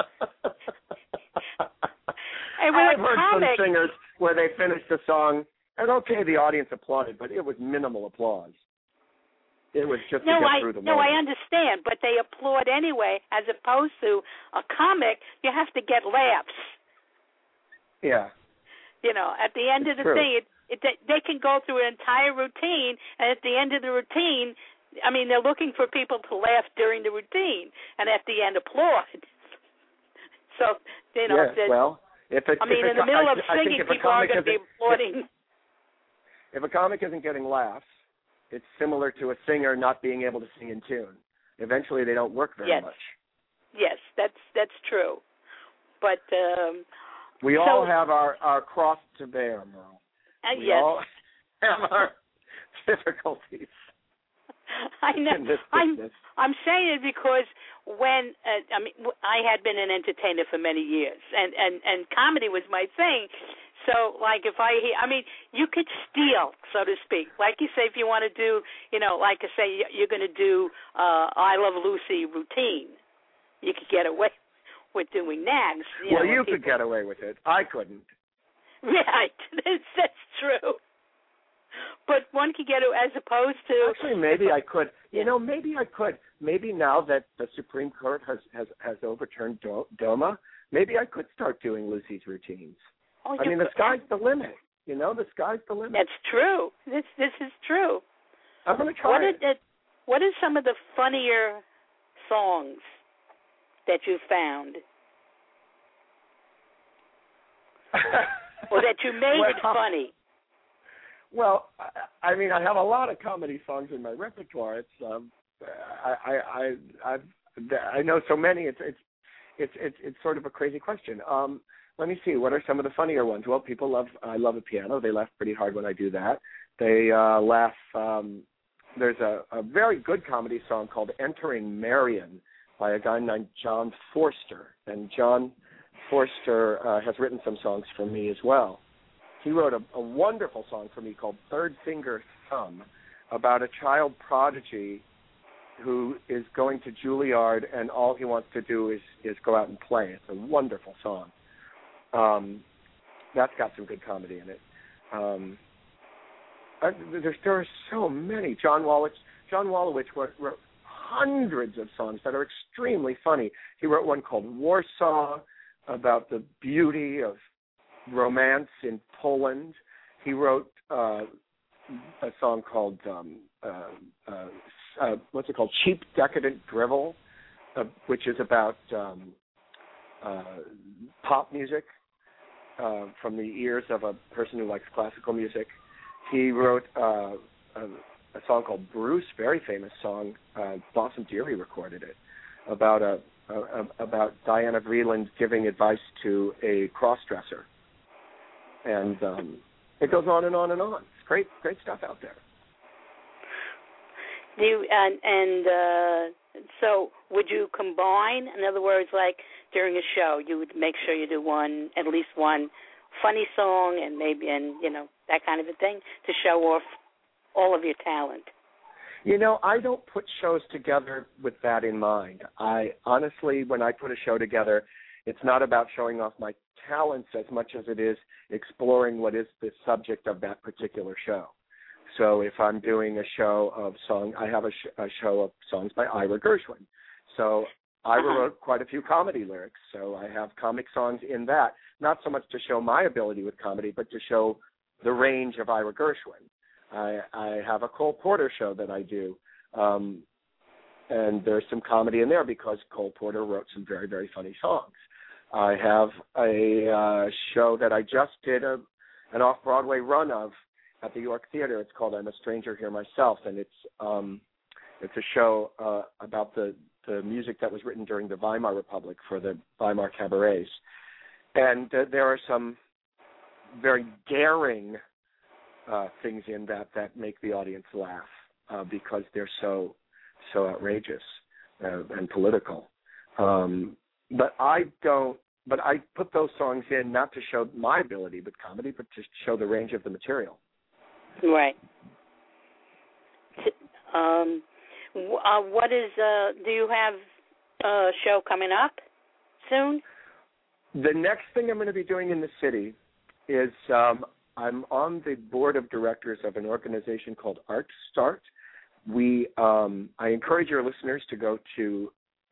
I've heard some singers where they finished a song and the audience applauded, but it was minimal applause. It was just to get through the moment. No, I understand, but they applaud anyway, as opposed to a comic, you have to get laughs. Yeah. At the end of the thing, they can go through an entire routine, and at the end of the routine, they're looking for people to laugh during the routine, and at the end applaud. So, yes, well, in the middle of singing, people are going to be applauding. If a comic isn't getting laughs, it's similar to a singer not being able to sing in tune. Eventually, they don't work very much. Yes, that's true. But we all have our cross to bear, Merle. We all have our difficulties. I know. In this business. I'm saying it because when I had been an entertainer for many years, and comedy was my thing. So, like, if I hear, you could steal, so to speak. Like you say, if you want to do, like I say, you're going to do I Love Lucy routine, you could get away with doing nags. You could get away with it. I couldn't. Right. That's true. But one could get it as opposed to... Actually, maybe I could. Maybe I could. Maybe now that the Supreme Court has overturned DOMA, maybe I could start doing Lucy's routines. The sky's the limit. The sky's the limit. That's true. This is true. I'm going to try it. What are some of the funnier songs that you found? Or that you made it funny? Well, I have a lot of comedy songs in my repertoire. It's I know so many. It's sort of a crazy question. Let me see. What are some of the funnier ones? Well, I love a piano. They laugh pretty hard when I do that. They laugh. There's a very good comedy song called "Entering Marion" by a guy named John Forster, and John Forster has written some songs for me as well. He wrote a wonderful song for me called "Third Finger Thumb" about a child prodigy who is going to Juilliard and all he wants to do is go out and play. It's a wonderful song. That's got some good comedy in it. There are so many. John Wolowitz wrote hundreds of songs that are extremely funny. He wrote one called Warsaw about the beauty of romance in Poland. He wrote a song called what's it called? Cheap Decadent Drivel, which is about pop music from the ears of a person who likes classical music. He wrote a song called Bruce, very famous song. Blossom Dearie recorded it, about Diana Vreeland giving advice to a cross-dresser. And it goes on and on and on. It's great stuff out there. So would you combine? In other words, like during a show, you would make sure you do at least one funny song, and that kind of a thing to show off all of your talent. I don't put shows together with that in mind. I honestly, when I put a show together, it's not about showing off my talents as much as it is exploring what is the subject of that particular show. So if I'm doing a show of songs, I have a show of songs by Ira Gershwin. So Ira wrote quite a few comedy lyrics, so I have comic songs in that, not so much to show my ability with comedy, but to show the range of Ira Gershwin. I have a Cole Porter show that I do, and there's some comedy in there because Cole Porter wrote some very, very funny songs. I have a show that I just did an off-Broadway run of at the York Theater. It's called I'm a Stranger Here Myself, and it's a show about the music that was written during the Weimar Republic for the Weimar cabarets. And there are some very daring things in that make the audience laugh because they're so outrageous and political. But I put those songs in not to show my ability with comedy, but to show the range of the material. Right. What is? Do you have a show coming up soon? The next thing I'm going to be doing in the city is I'm on the board of directors of an organization called Art Start. I encourage your listeners to go to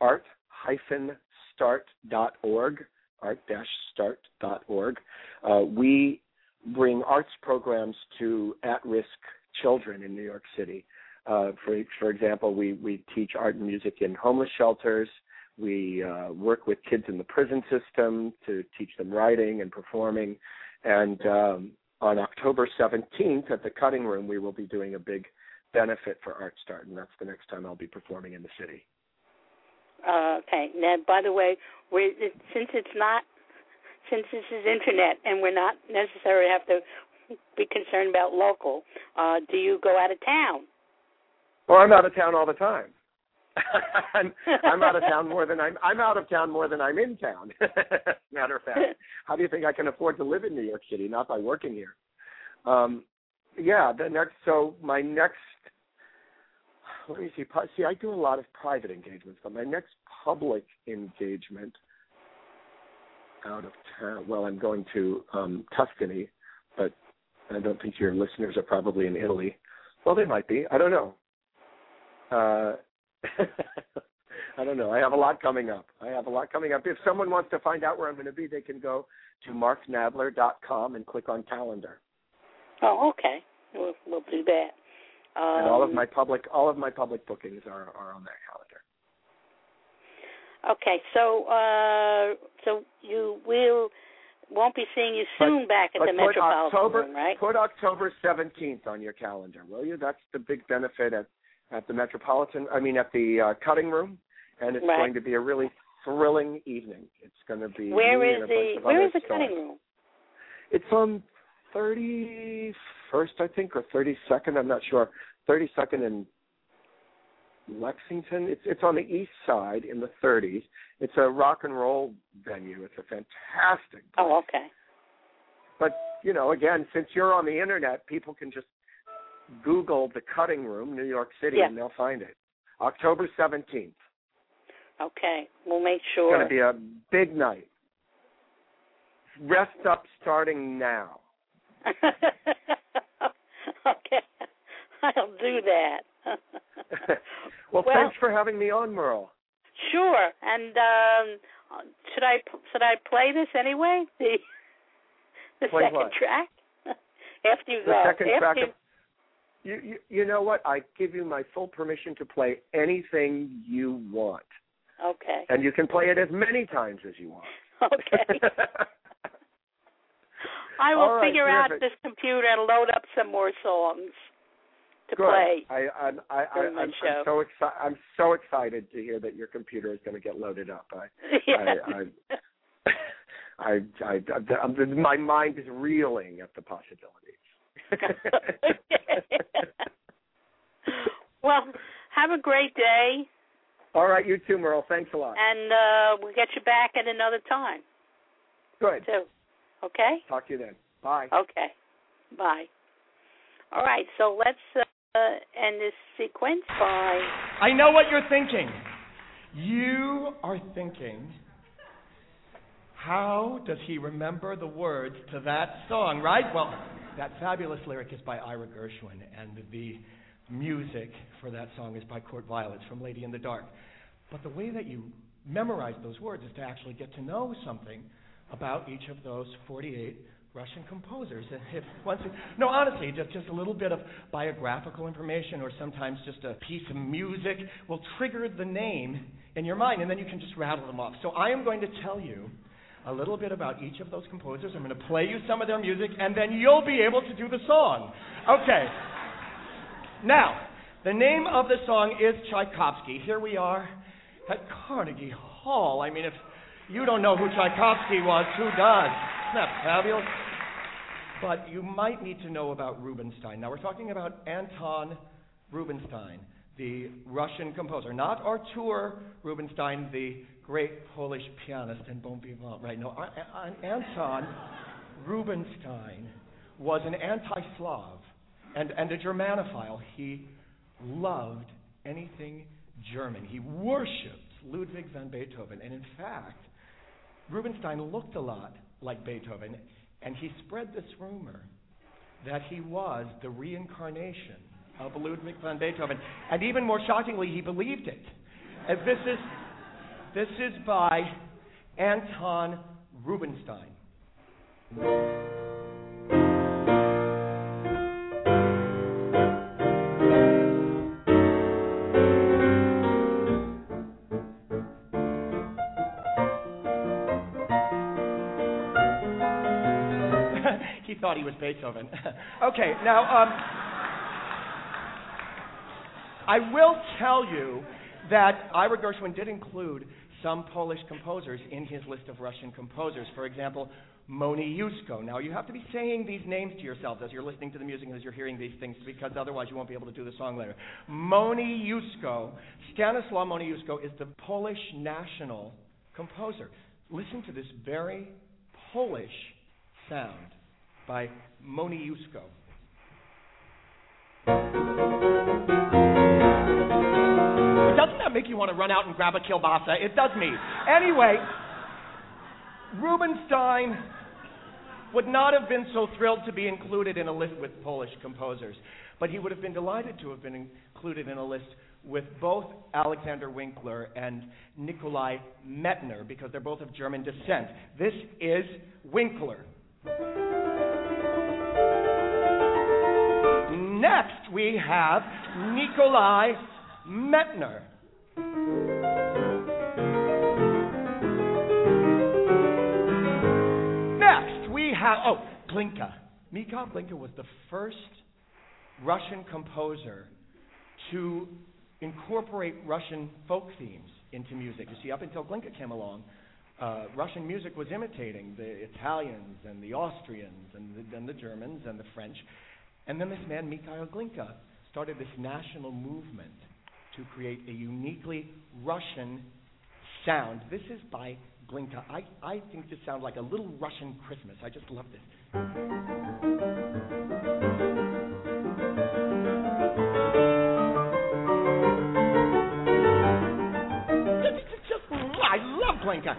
art-start.org, art-start.org. We bring arts programs to at-risk children in New York City. For example, we teach art and music in homeless shelters. We work with kids in the prison system to teach them writing and performing. And on October 17th at the Cutting Room, we will be doing a big benefit for Art Start, and that's the next time I'll be performing in the city. Okay. Now, by the way, since this is internet and we're not necessarily have to be concerned about local, do you go out of town? Well, I'm out of town all the time. I'm out of town more than I'm out of town more than I'm in town. Matter of fact, how do you think I can afford to live in New York City? Not by working here. My next. Let me see. I do a lot of private engagements, but my next public engagement out of town. Well, I'm going to Tuscany, but I don't think your listeners are probably in Italy. Well, they might be. I don't know. I don't know. I have a lot coming up. If someone wants to find out where I'm going to be, they can go to marknadler.com and click on calendar. Oh, okay. We'll do that. And all of my public bookings are on that calendar. Okay, so you won't be seeing you soon back at the Metropolitan Room, right? Put October 17th on your calendar, will you? That's the big benefit at the Metropolitan. At the Cutting Room, and it's going to be a really thrilling evening. It's going to be. Where is the Cutting Room? It's on 31st, I think, or 32nd. I'm not sure. 32nd in Lexington. It's on the east side in the 30s. It's a rock and roll venue. It's a fantastic place. Oh, okay. But, again, since you're on the Internet, people can just Google the Cutting Room, New York City, and they'll find it. October 17th. Okay. We'll make sure. It's going to be a big night. Rest up starting now. Okay. I'll do that. Well, thanks for having me on, Merle. Sure. And should I play this anyway? The play second what? Track? After you the go. Second track. You know what? I give you my full permission to play anything you want. Okay. And you can play it as many times as you want. Okay. I will figure out this computer and load up some more songs to play. I'm so excited to hear that your computer is going to get loaded up. My mind is reeling at the possibilities. Well, Have a great day. All right, you too, Merle. Thanks a lot. And we'll get you back at another time. Good. Too. Okay? Talk to you then. Bye. Okay. Bye. All right, so let's end this sequence by... I know what you're thinking. You are thinking, how does he remember the words to that song, right? Well, that fabulous lyric is by Ira Gershwin, and the music for that song is by Kurt Violets from Lady in the Dark. But the way that you memorize those words is to actually get to know something about each of those 48 Russian composers. No, honestly, just a little bit of biographical information or sometimes just a piece of music will trigger the name in your mind, and then you can just rattle them off. So I am going to tell you a little bit about each of those composers. I'm going to play you some of their music, and then you'll be able to do the song. Okay. Now, the name of the song is Tchaikovsky. Here we are at Carnegie Hall. I mean, if you don't know who Tchaikovsky was, who does? Isn't that fabulous? But you might need to know about Rubinstein. Now, we're talking about Anton Rubinstein, the Russian composer, not Artur Rubinstein, the great Polish pianist and bon vivant, right? No, Anton Rubinstein was an anti-Slav and a Germanophile. He loved anything German. He worshipped Ludwig van Beethoven, and in fact, Rubinstein looked a lot like Beethoven, and he spread this rumor that he was the reincarnation of Ludwig van Beethoven. And even more shockingly, he believed it. And this is by Anton Rubinstein. He thought he was Beethoven. Okay, now, I will tell you that Ira Gershwin did include some Polish composers in his list of Russian composers. For example, Moni Yusko. Now, you have to be saying these names to yourselves as you're listening to the music and as you're hearing these things, because otherwise you won't be able to do the song later. Moni Yusko, Stanislaw Moni Yusko, is the Polish national composer. Listen to this very Polish sound by Moni Yusko. Doesn't that make you want to run out and grab a kielbasa? It does me. Anyway, Rubinstein would not have been so thrilled to be included in a list with Polish composers, but he would have been delighted to have been included in a list with both Alexander Winkler and Nikolai Mettner, because they're both of German descent. This is Winkler. Next, we have Nikolai Mettner. Next, we have, Glinka. Mikhail Glinka was the first Russian composer to incorporate Russian folk themes into music. You see, up until Glinka came along, Russian music was imitating the Italians and the Austrians and the Germans and the French. And then this man, Mikhail Glinka, started this national movement to create a uniquely Russian sound. This is by Glinka. I think this sounds like a little Russian Christmas. I just love this. I love Glinka.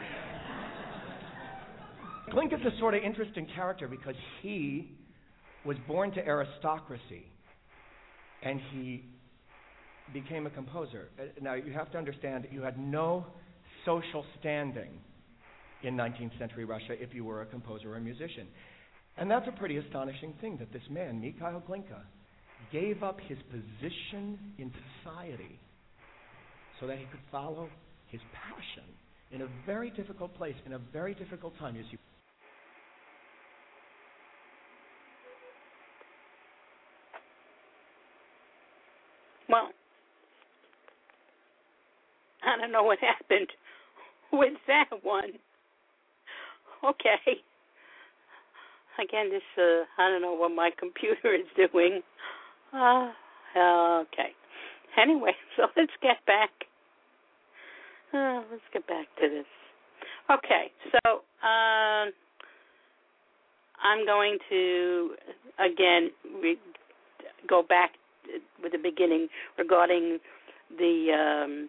Glinka's a sort of interesting character because he was born to aristocracy, and he became a composer. Now, you have to understand, you had no social standing in 19th century Russia if you were a composer or a musician. And that's a pretty astonishing thing, that this man, Mikhail Glinka, gave up his position in society so that he could follow his passion in a very difficult place, in a very difficult time. You see. Well, I don't know what happened with that one. Okay. Again, this, I don't know what my computer is doing. Okay. Anyway, so let's get back to this. Okay, so I'm going to again go back with the beginning regarding the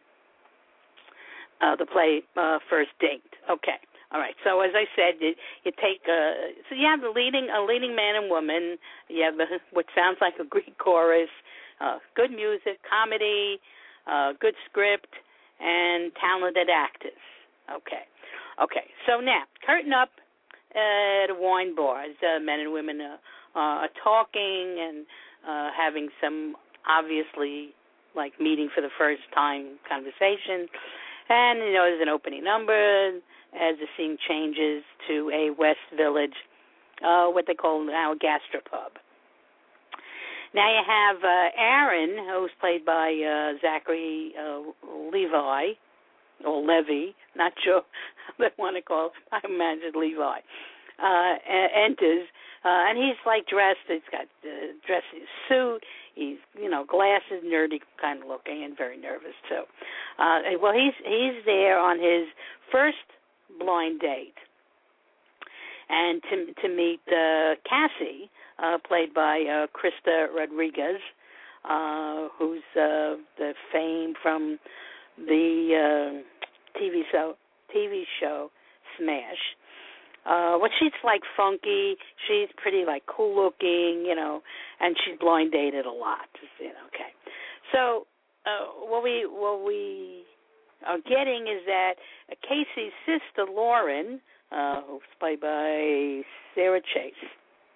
play First Date. Okay. All right. So as I said, you take so you have a leading man and woman. You have what sounds like a Greek chorus, good music, comedy, good script, and talented actors. Okay. So now, curtain up at a wine bar. Men and women are talking and having some obviously like meeting for the first time conversation. And, there's an opening number as the scene changes to a West Village, what they call now a gastropub. Now you have Aaron, who's played by Zachary Levi, or Levy, not sure how they want to call him. I imagine Levi, enters, and he's like dressed. He's got dressed in a suit. He's, glasses, nerdy kind of looking, and very nervous too. Well, he's there on his first blind date, and to meet Cassie, played by Krista Rodriguez, who's the fame from the TV show Smash. Well, she's like funky. She's pretty like cool looking, and she's blind dated a lot. Okay. So what we are getting is that Casey's sister Lauren, who's played by Sarah Chase,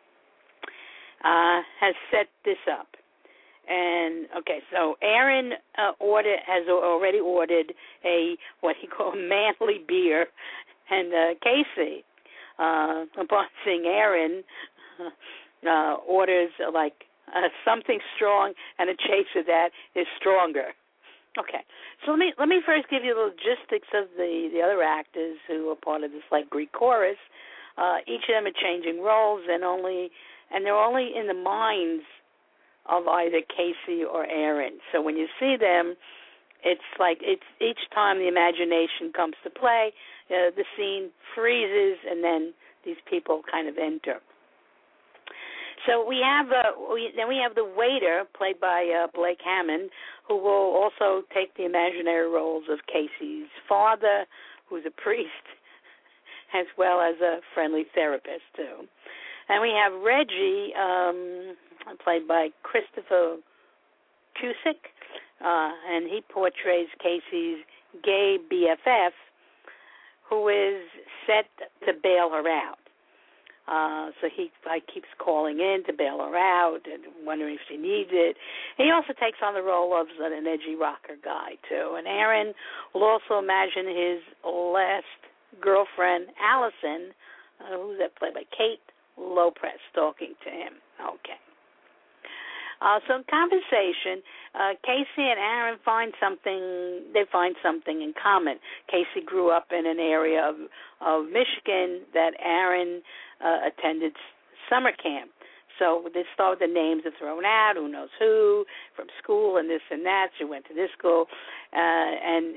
has set this up. And okay, so Aaron has already ordered what he called manly beer, and Casey, upon seeing Aaron, orders like something strong, and a chaser that is stronger. Okay, so let me first give you the logistics of the other actors who are part of this like Greek chorus. Each of them are changing roles, and they're only in the minds of either Casey or Aaron. So when you see them, it's like each time the imagination comes to play, the scene freezes, and then these people kind of enter. So we have the waiter, played by Blake Hammond, who will also take the imaginary roles of Casey's father, who's a priest, as well as a friendly therapist too. And we have Reggie, played by Christopher Cusick, and he portrays Casey's gay BFF, who is set to bail her out. So he keeps calling in to bail her out and wondering if she needs it. And he also takes on the role of an edgy rocker guy, too. And Aaron will also imagine his last girlfriend, Allison, who's played by Kate Lopez, talking to him. Okay. So in conversation, Casey and Aaron find something in common. Casey grew up in an area of Michigan that Aaron attended summer camp. So they start with the names are thrown out, who knows who, from school and this and that. She went to this school. And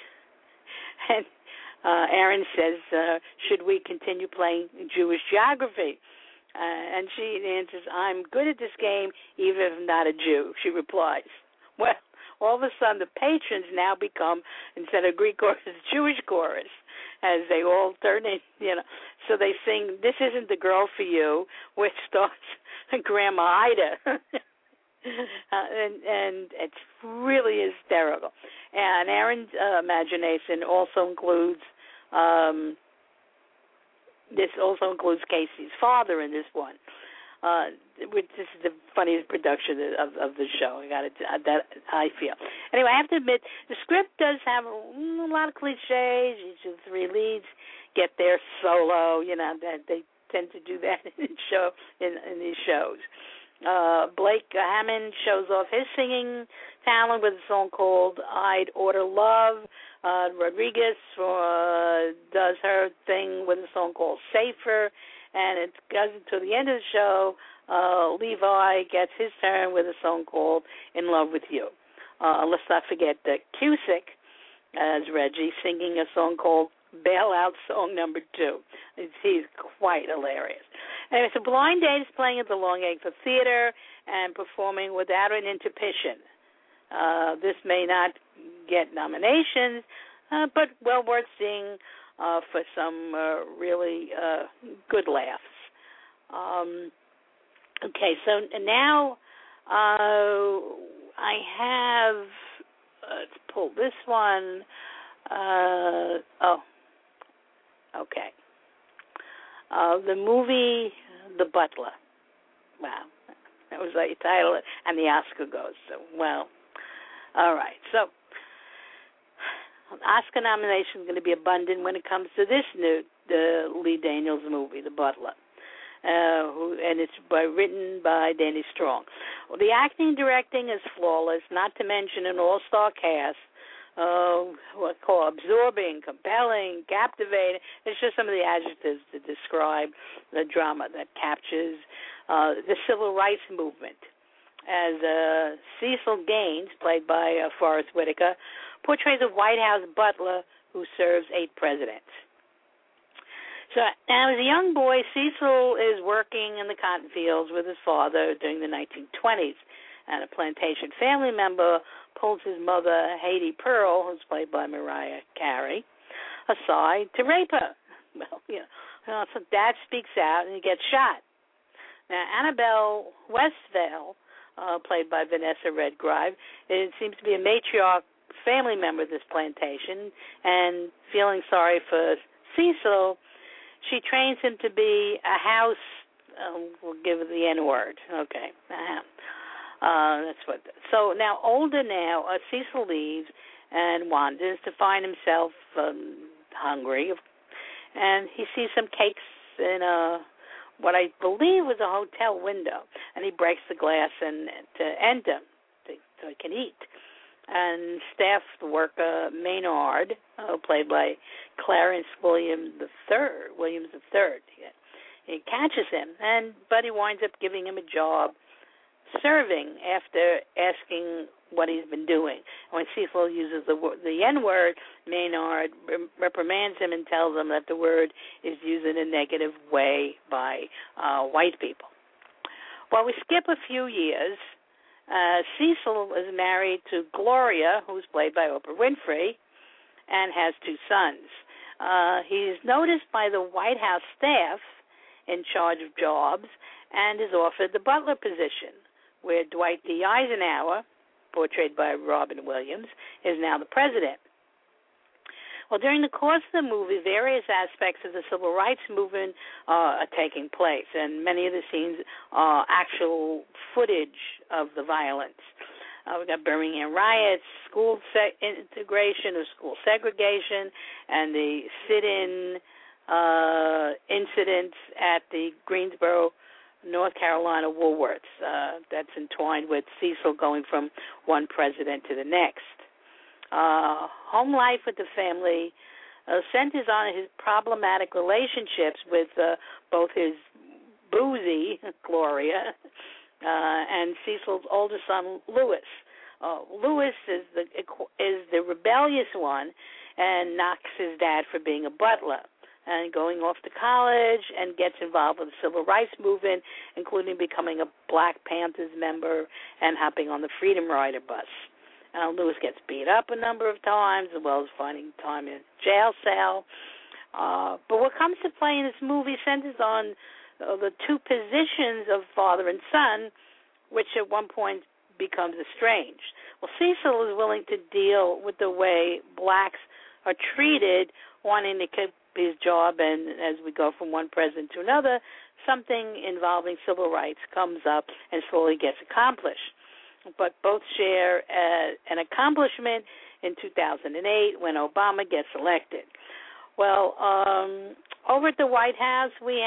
Aaron says, should we continue playing Jewish geography? And she answers, I'm good at this game, even if I'm not a Jew, she replies. Well, all of a sudden the patrons now become, instead of Greek chorus, Jewish chorus, as they all turn in, So they sing, This Isn't the Girl for You, which starts Grandma Ida. And it's really hysterical. And Aaron's imagination also includes Casey's father in this one, which is the funniest production of the show. I feel. Anyway, I have to admit, the script does have a lot of cliches. Each of the three leads get their solo. That they tend to do that in these shows. Blake Hammond shows off his singing talent with a song called I'd Order Love. Rodriguez does her thing with a song called Safer, and it goes until the end of the show. Levi gets his turn with a song called In Love with You. let's not forget Cusick as Reggie singing a song called Bailout Song Number 2. He's quite hilarious. Anyway, so Blind Date is playing at the Long Acre Theater and performing without an intermission. This may not get nominations, but well worth seeing for some really good laughs. Okay, so now I have, let's pull this one. Okay. The movie The Butler. Wow. That was the title, and the Oscar goes. So, well, all right. So, Oscar nomination is going to be abundant when it comes to this new Lee Daniels movie, The Butler. And it's written by Danny Strong. Well, the acting and directing is flawless, not to mention an all-star cast. Absorbing, compelling, captivating. It's just some of the adjectives to describe the drama that captures the civil rights movement. As Cecil Gaines, played by Forrest Whitaker, portrays a White House butler who serves 8 presidents. So now, as a young boy, Cecil is working in the cotton fields with his father during the 1920s, and a plantation family member pulls his mother, Haiti Pearl, who's played by Mariah Carey, aside to rape her. Well, so Dad speaks out and he gets shot. Now, Annabelle Westphal, played by Vanessa Redgrave, it seems to be a matriarch family member of this plantation, and feeling sorry for Cecil, she trains him to be a house, we'll give it the N-word, okay, that's what. So now, older now, Cecil leaves and wanders to find himself hungry, and he sees some cakes in what I believe was a hotel window, and he breaks the glass and to enter so he can eat. And staff worker Maynard, played by Clarence Williams III, he catches him, but he winds up giving him a job serving after asking what he's been doing. When Cecil uses the N-word, Maynard reprimands him and tells him that the word is used in a negative way by white people. Well, we skip a few years. Cecil is married to Gloria, who's played by Oprah Winfrey, and has 2 sons. He's noticed by the White House staff in charge of jobs and is offered the butler position, where Dwight D. Eisenhower, portrayed by Robin Williams, is now the president. Well, during the course of the movie, various aspects of the civil rights movement are taking place, and many of the scenes are actual footage of the violence. We've got Birmingham riots, school integration or school segregation, and the sit-in incidents at the Greensboro, North Carolina Woolworths. That's entwined with Cecil going from one president to the next. Home life with the family centers on his problematic relationships with both his boozy, Gloria, and Cecil's older son, Louis. Louis is the rebellious one and knocks his dad for being a butler, and going off to college and gets involved with the civil rights movement, including becoming a Black Panthers member and hopping on the Freedom Rider bus. Lewis gets beat up a number of times, as well as finding time in jail cell. But what comes to play in this movie centers on the 2 positions of father and son, which at one point becomes estranged. Well, Cecil is willing to deal with the way blacks are treated, wanting to keep his job, and as we go from one president to another, something involving civil rights comes up and slowly gets accomplished. But both share an accomplishment in 2008 when Obama gets elected. Well, over at the White House, we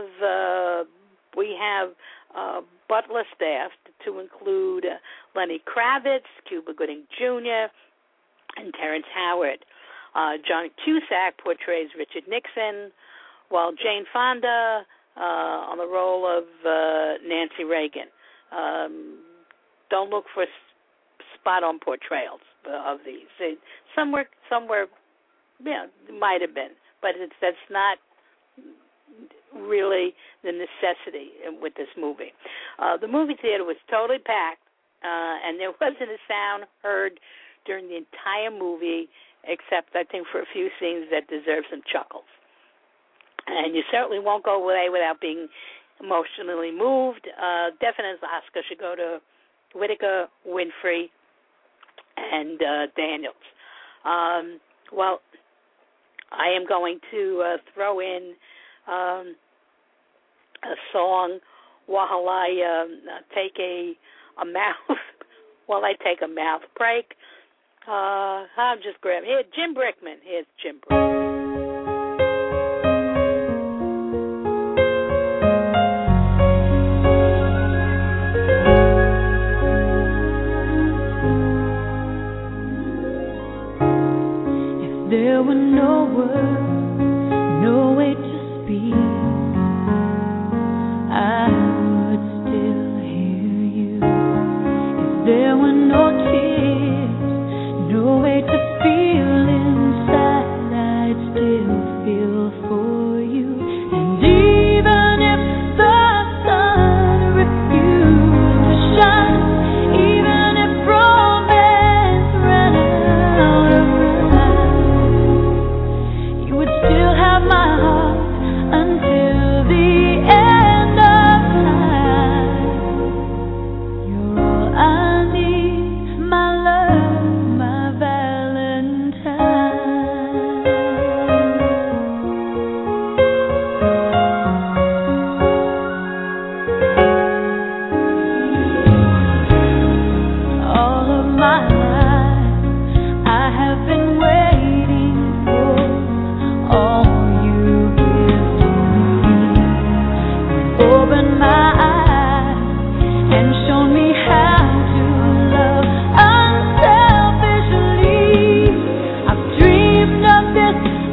have butler staff to include Lenny Kravitz, Cuba Gooding Jr., and Terrence Howard. John Cusack portrays Richard Nixon, while Jane Fonda on the role of Nancy Reagan. Don't look for spot on portrayals of these. Somewhere, yeah, might have been, but that's not really the necessity with this movie. The movie theater was totally packed, and there wasn't a sound heard during the entire movie, except I think for a few scenes that deserve some chuckles. And you certainly won't go away without being emotionally moved. Definite Oscar should go to Whittaker, Winfrey, and Daniels. Well, I am going to throw in a song while I take a mouth break. I'll just grab here. Jim Brickman. Here's Jim Brickman. If there were no words, no way to speak, I would still hear you. If there were no tears, no way to feel inside, I'd still feel for you. And even if the sun refused to shine, even if romance ran out of time, you would still have my heart until the end of time. You're all I need, my love, my Valentine. All of my life I have been waiting for all you give to me. Open my eyes and shown me how to love unselfishly. I've dreamed of this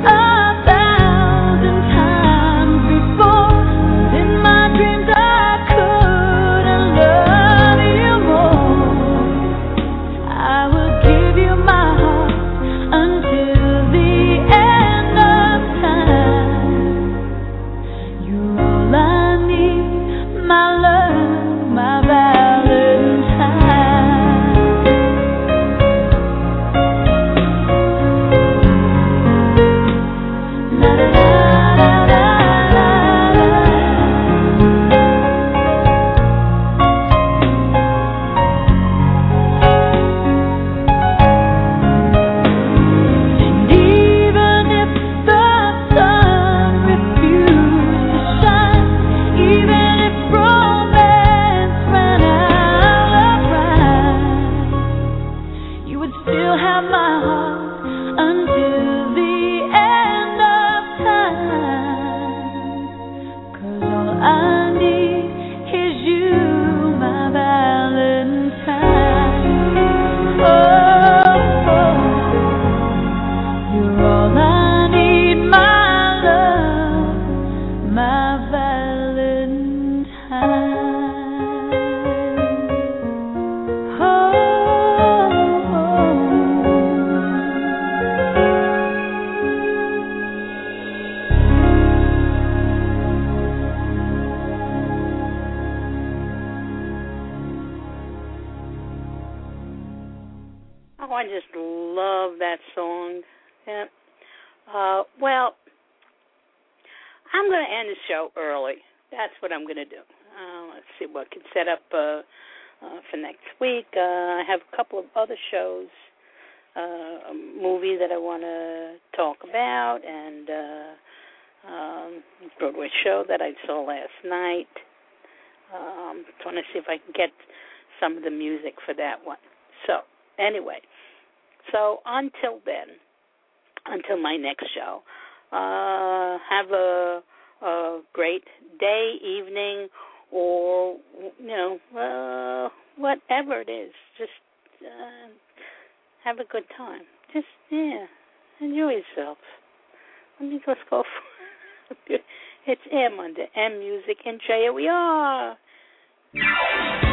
1,000 times before, but in my dreams I couldn't love you more. I will give you my heart until the end of time. You're all I need, my love, my Valentine. La la la la la And even if the sun refused to shine, even if romance ran out of rhyme, you would still have my heart until the end of time. 'Cause all I need is you, my Valentine. Oh, you're all I need, my love, my Valentine. Oh, I just love that song. Yeah. Well, I'm going to end the show early. That's what I'm going to do. Let's see what I can set up for next week. I have a couple of other shows, a movie that I want to talk about, and Broadway show that I saw last night. Trying to see if I can get some of the music for that one. So, anyway, so until then, until my next show, have a great day, evening, or, whatever it is. Just have a good time. Just, enjoy yourself. Let me just go for it's M under M Music and JOER.